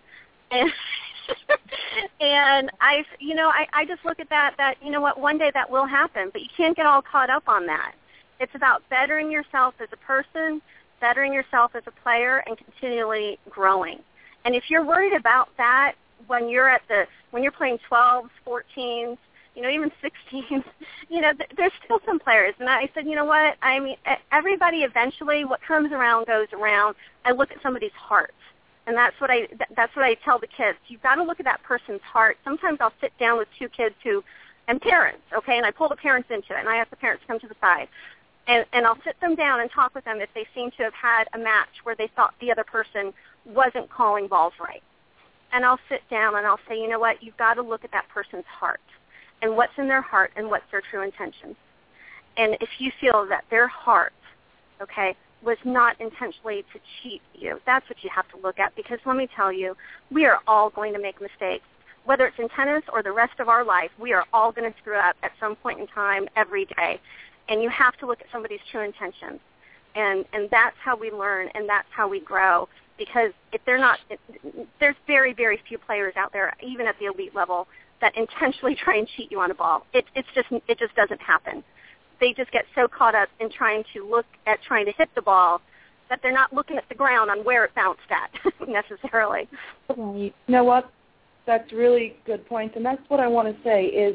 And I just look at that, one day that will happen, but you can't get all caught up on that. It's about bettering yourself as a person, bettering yourself as a player, and continually growing. And if you're worried about that when you're playing 12s, 14s, even 16s, there's still some players. And I said, what? I mean, everybody eventually, what comes around goes around. I look at somebody's heart. And that's what I tell the kids. You've got to look at that person's heart. Sometimes I'll sit down with 2 kids and parents, okay, and I pull the parents into it, and I ask the parents to come to the side. And I'll sit them down and talk with them if they seem to have had a match where they thought the other person wasn't calling balls right. And I'll sit down and I'll say, you know what, you've got to look at that person's heart. and what's in their heart and what's their true intentions. And if you feel that their heart, okay, was not intentionally to cheat you, that's what you have to look at, because let me tell you, we are all going to make mistakes. Whether it's in tennis or the rest of our life, we are all going to screw up at some point in time every day. And you have to look at somebody's true intentions. And that's how we learn, and that's how we grow. Because if they're not, there's very, very few players out there, even at the elite level, that intentionally try and cheat you on a ball. It just doesn't happen. They just get so caught up in trying to hit the ball that they're not looking at the ground on where it bounced at necessarily. Right. You know what? That's really good point, and that's what I want to say is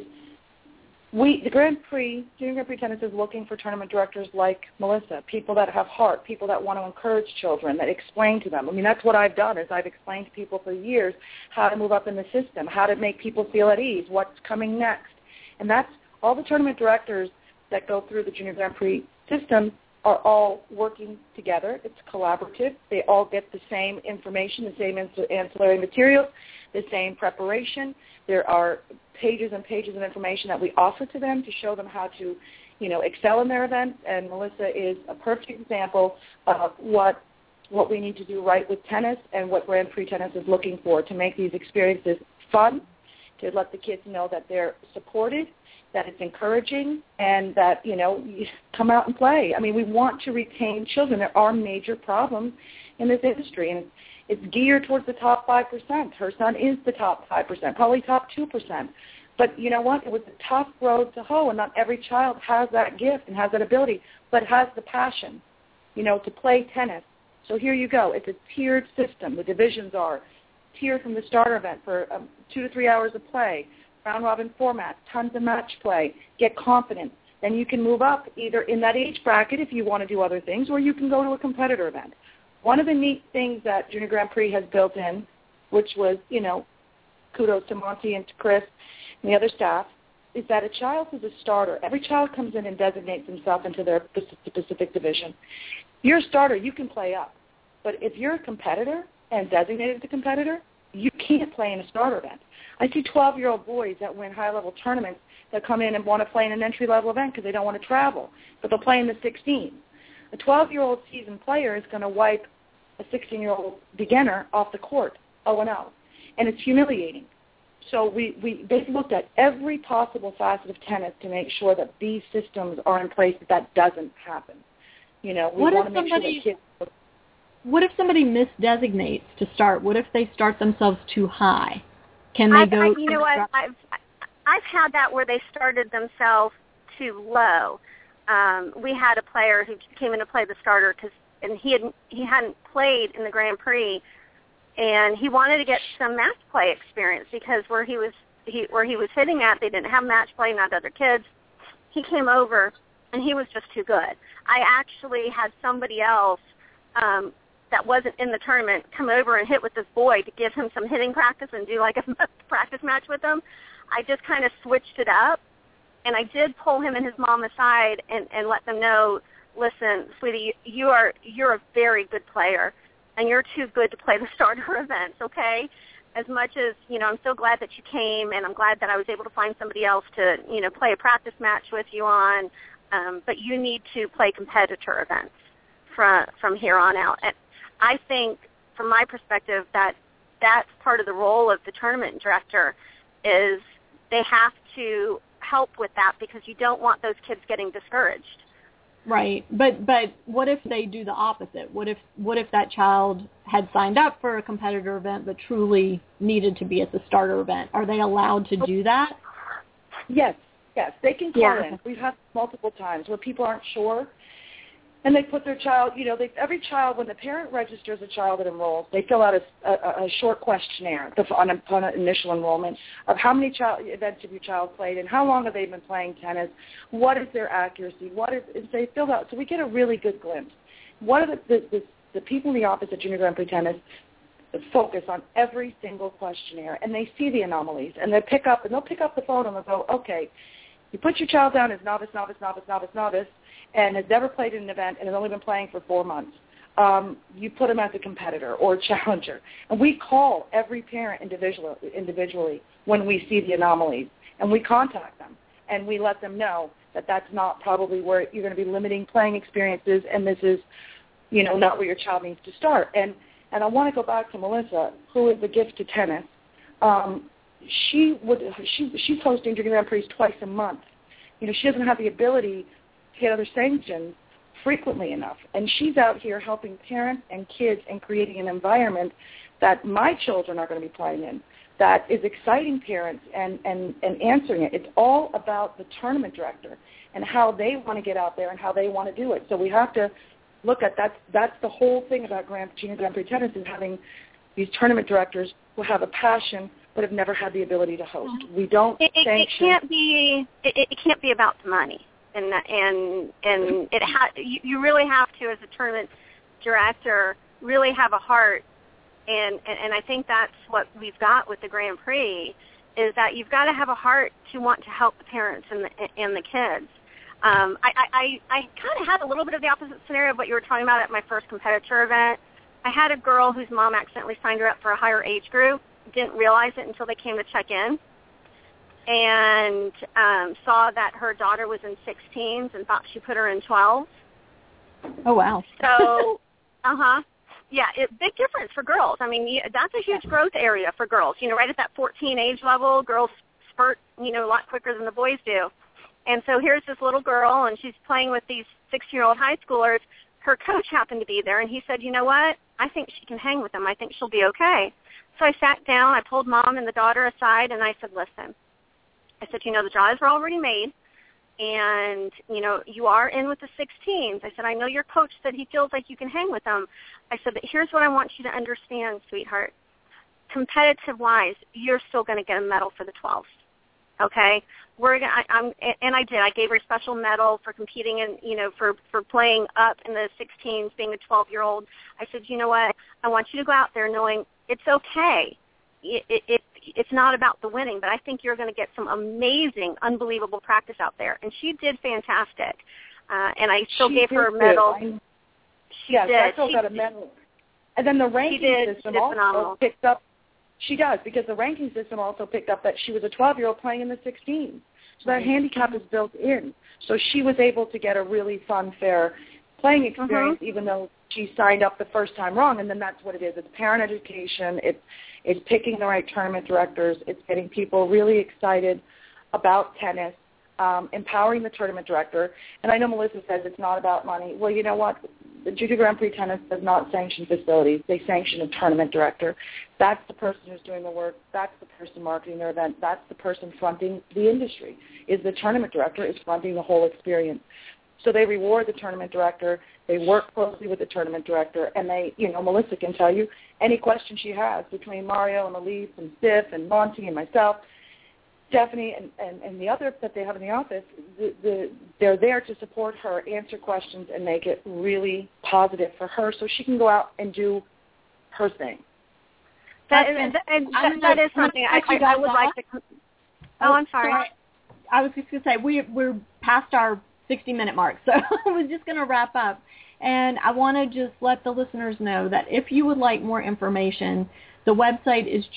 the Junior Grand Prix Tennis is looking for tournament directors like Melissa, people that have heart, people that want to encourage children, that explain to them. I mean, that's what I've done is I've explained to people for years how to move up in the system, how to make people feel at ease, what's coming next. And that's all the tournament directors that go through the Junior Grand Prix system are all working together. It's collaborative. They all get the same information, the same ancillary materials, the same preparation. There are pages and pages of information that we offer to them to show them how to, excel in their event. And Melissa is a perfect example of what we need to do right with tennis and what Grand Prix Tennis is looking for to make these experiences fun, to let the kids know that they're supported, that it's encouraging, and that, you come out and play. I mean, we want to retain children. There are major problems in this industry, and it's geared towards the top 5%. Her son is the top 5%, probably top 2%. But you know what? It was a tough road to hoe, and not every child has that gift and has that ability, but has the passion, to play tennis. So here you go. It's a tiered system. The divisions are tiered from the starter event for 2 to 3 hours of play, round-robin format, tons of match play, get confidence. Then you can move up either in that age bracket if you want to do other things, or you can go to a competitor event. One of the neat things that Junior Grand Prix has built in, which was, kudos to Monty and to Chris and the other staff, is that a child who's a starter, every child comes in and designates himself into their specific division. If you're a starter, you can play up. But if you're a competitor and designated as a competitor, you can't play in a starter event. I see 12-year-old boys that win high-level tournaments that come in and want to play in an entry-level event because they don't want to travel, but they'll play in the 16. A 12-year-old seasoned player is going to wipe a 16-year-old beginner off the court, 0-0, and it's humiliating. So they've looked at every possible facet of tennis to make sure that these systems are in place that doesn't happen. We want to make sure that kids... What if somebody misdesignates to start? What if they start themselves too high? Can they go? You know what? I've had that where they started themselves too low. We had a player who came in to play the starter and he hadn't played in the Grand Prix, and he wanted to get some match play experience because where he was hitting at, they didn't have match play, not other kids. He came over and he was just too good. I actually had somebody else that wasn't in the tournament come over and hit with this boy to give him some hitting practice and do like a practice match with him. I just kind of switched it up, and I did pull him and his mom aside and let them know, listen, sweetie, you're a very good player, and you're too good to play the starter events, okay? As much as, I'm so glad that you came, and I'm glad that I was able to find somebody else to, play a practice match with you on, but you need to play competitor events from here on out. And I think, from my perspective, that's part of the role of the tournament director is they have to help with that because you don't want those kids getting discouraged. Right, but what if they do the opposite? What if that child had signed up for a competitor event but truly needed to be at the starter event? Are they allowed to do that? Yes, they can call in. We've had multiple times where people aren't sure. And they put their child, every child, when the parent registers a child that enrolls, they fill out a short questionnaire upon initial enrollment of how many events have your child played and how long have they been playing tennis, what is their accuracy, they fill out. So we get a really good glimpse. What are the people in the office at Junior Grand Prix Tennis focus on every single questionnaire, and they see the anomalies, and they'll pick up the phone and they'll go, okay, you put your child down as novice, and has never played in an event and has only been playing for 4 months. You put them as a competitor or a challenger. And we call every parent individually when we see the anomalies. And we contact them, and we let them know that that's not probably where you're going to be limiting playing experiences, and this is, not where your child needs to start. And I want to go back to Melissa, who is a gift to tennis. She's hosting Junior Grand Prix twice a month. She doesn't have the ability to get other sanctions frequently enough. And she's out here helping parents and kids and creating an environment that my children are going to be playing in that is exciting parents and answering it. It's all about the tournament director and how they want to get out there and how they want to do it. So we have to look at that's the whole thing about Junior Grand Prix tennis is having these tournament directors who have a passion but have never had the ability to host. We don't sanction. It can't be about the money, and you really have to, as a tournament director, really have a heart, and I think that's what we've got with the Grand Prix, is that you've got to have a heart to want to help the parents and the kids. I kind of had a little bit of the opposite scenario of what you were talking about at my first competitor event. I had a girl whose mom accidentally signed her up for a higher age group, didn't realize it until they came to check in, and saw that her daughter was in 16s and thought she put her in 12s. Oh, wow. So, yeah, big difference for girls. I mean, that's a huge growth area for girls. Right at that 14 age level, girls spurt, a lot quicker than the boys do. And so here's this little girl, and she's playing with these 6-year-old high schoolers. Her coach happened to be there, and he said, you know what? I think she can hang with them. I think she'll be okay. So I sat down. I pulled Mom and the daughter aside, and I said, listen. I said, the draws are already made, and, you are in with the 16s. I said, I know your coach said he feels like you can hang with them. I said, but here's what I want you to understand, sweetheart. Competitive-wise, you're still going to get a medal for the 12s. Okay, and I did. I gave her a special medal for competing in, for playing up in the 16s, being a 12-year-old. I said, you know what? I want you to go out there knowing it's okay. It's not about the winning, but I think you're going to get some amazing, unbelievable practice out there. And she did fantastic. And I still gave her a medal. Yes, I still got a medal. And then the ranking system also picked up. She does, because the ranking system also picked up that she was a 12-year-old playing in the 16s. So that handicap is built in. So she was able to get a really fun, fair playing experience, even though she signed up the first time wrong. And then that's what it is. It's parent education. It's picking the right tournament directors. It's getting people really excited about tennis, empowering the tournament director. And I know Melissa says it's not about money. Well, you know what? The Junior Grand Prix Tennis does not sanction facilities. They sanction a tournament director. That's the person who's doing the work. That's the person marketing their event. That's the person fronting the industry. Is the tournament director is fronting the whole experience. So they reward the tournament director. They work closely with the tournament director. And they, Melissa can tell you any question she has between Mario and Elise and Sif and Monty and myself, Stephanie and the others that they have in the office, they're there to support her, answer questions, and make it really positive for her so she can go out and do her thing. That is something I would like to... Oh, I'm sorry. I was just going to say, we're past our 60-minute mark, so we're just going to wrap up. And I want to just let the listeners know that if you would like more information, the website is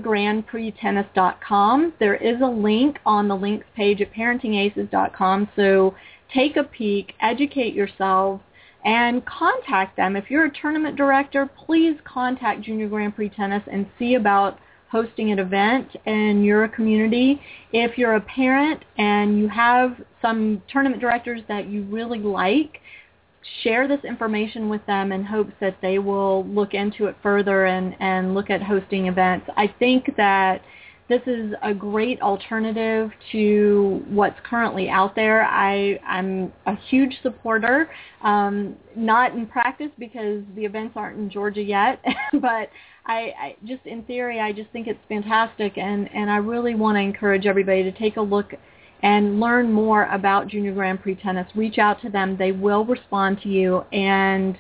juniorgrandprixtennis.com. There is a link on the links page at parentingaces.com, so take a peek, educate yourself, and contact them. If you're a tournament director, please contact Junior Grand Prix Tennis and see about hosting an event in your community. If you're a parent and you have some tournament directors that you really like, share this information with them in hopes that they will look into it further and look at hosting events. I think that this is a great alternative to what's currently out there. I'm a huge supporter, not in practice because the events aren't in Georgia yet, but I just in theory, I just think it's fantastic, and I really want to encourage everybody to take a look and learn more about Junior Grand Prix Tennis. Reach out to them. They will respond to you, and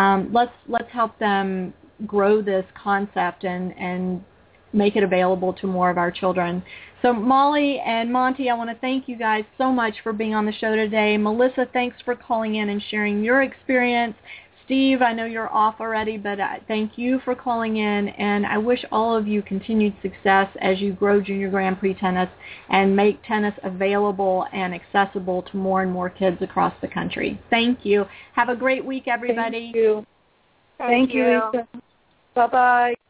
let's help them grow this concept and make it available to more of our children. So Molly and Monty, I want to thank you guys so much for being on the show today. Melissa, thanks for calling in and sharing your experience. Steve, I know you're off already, but thank you for calling in, and I wish all of you continued success as you grow Junior Grand Prix tennis and make tennis available and accessible to more and more kids across the country. Thank you. Have a great week, everybody. Thank you. Thank you, Lisa. Bye-bye.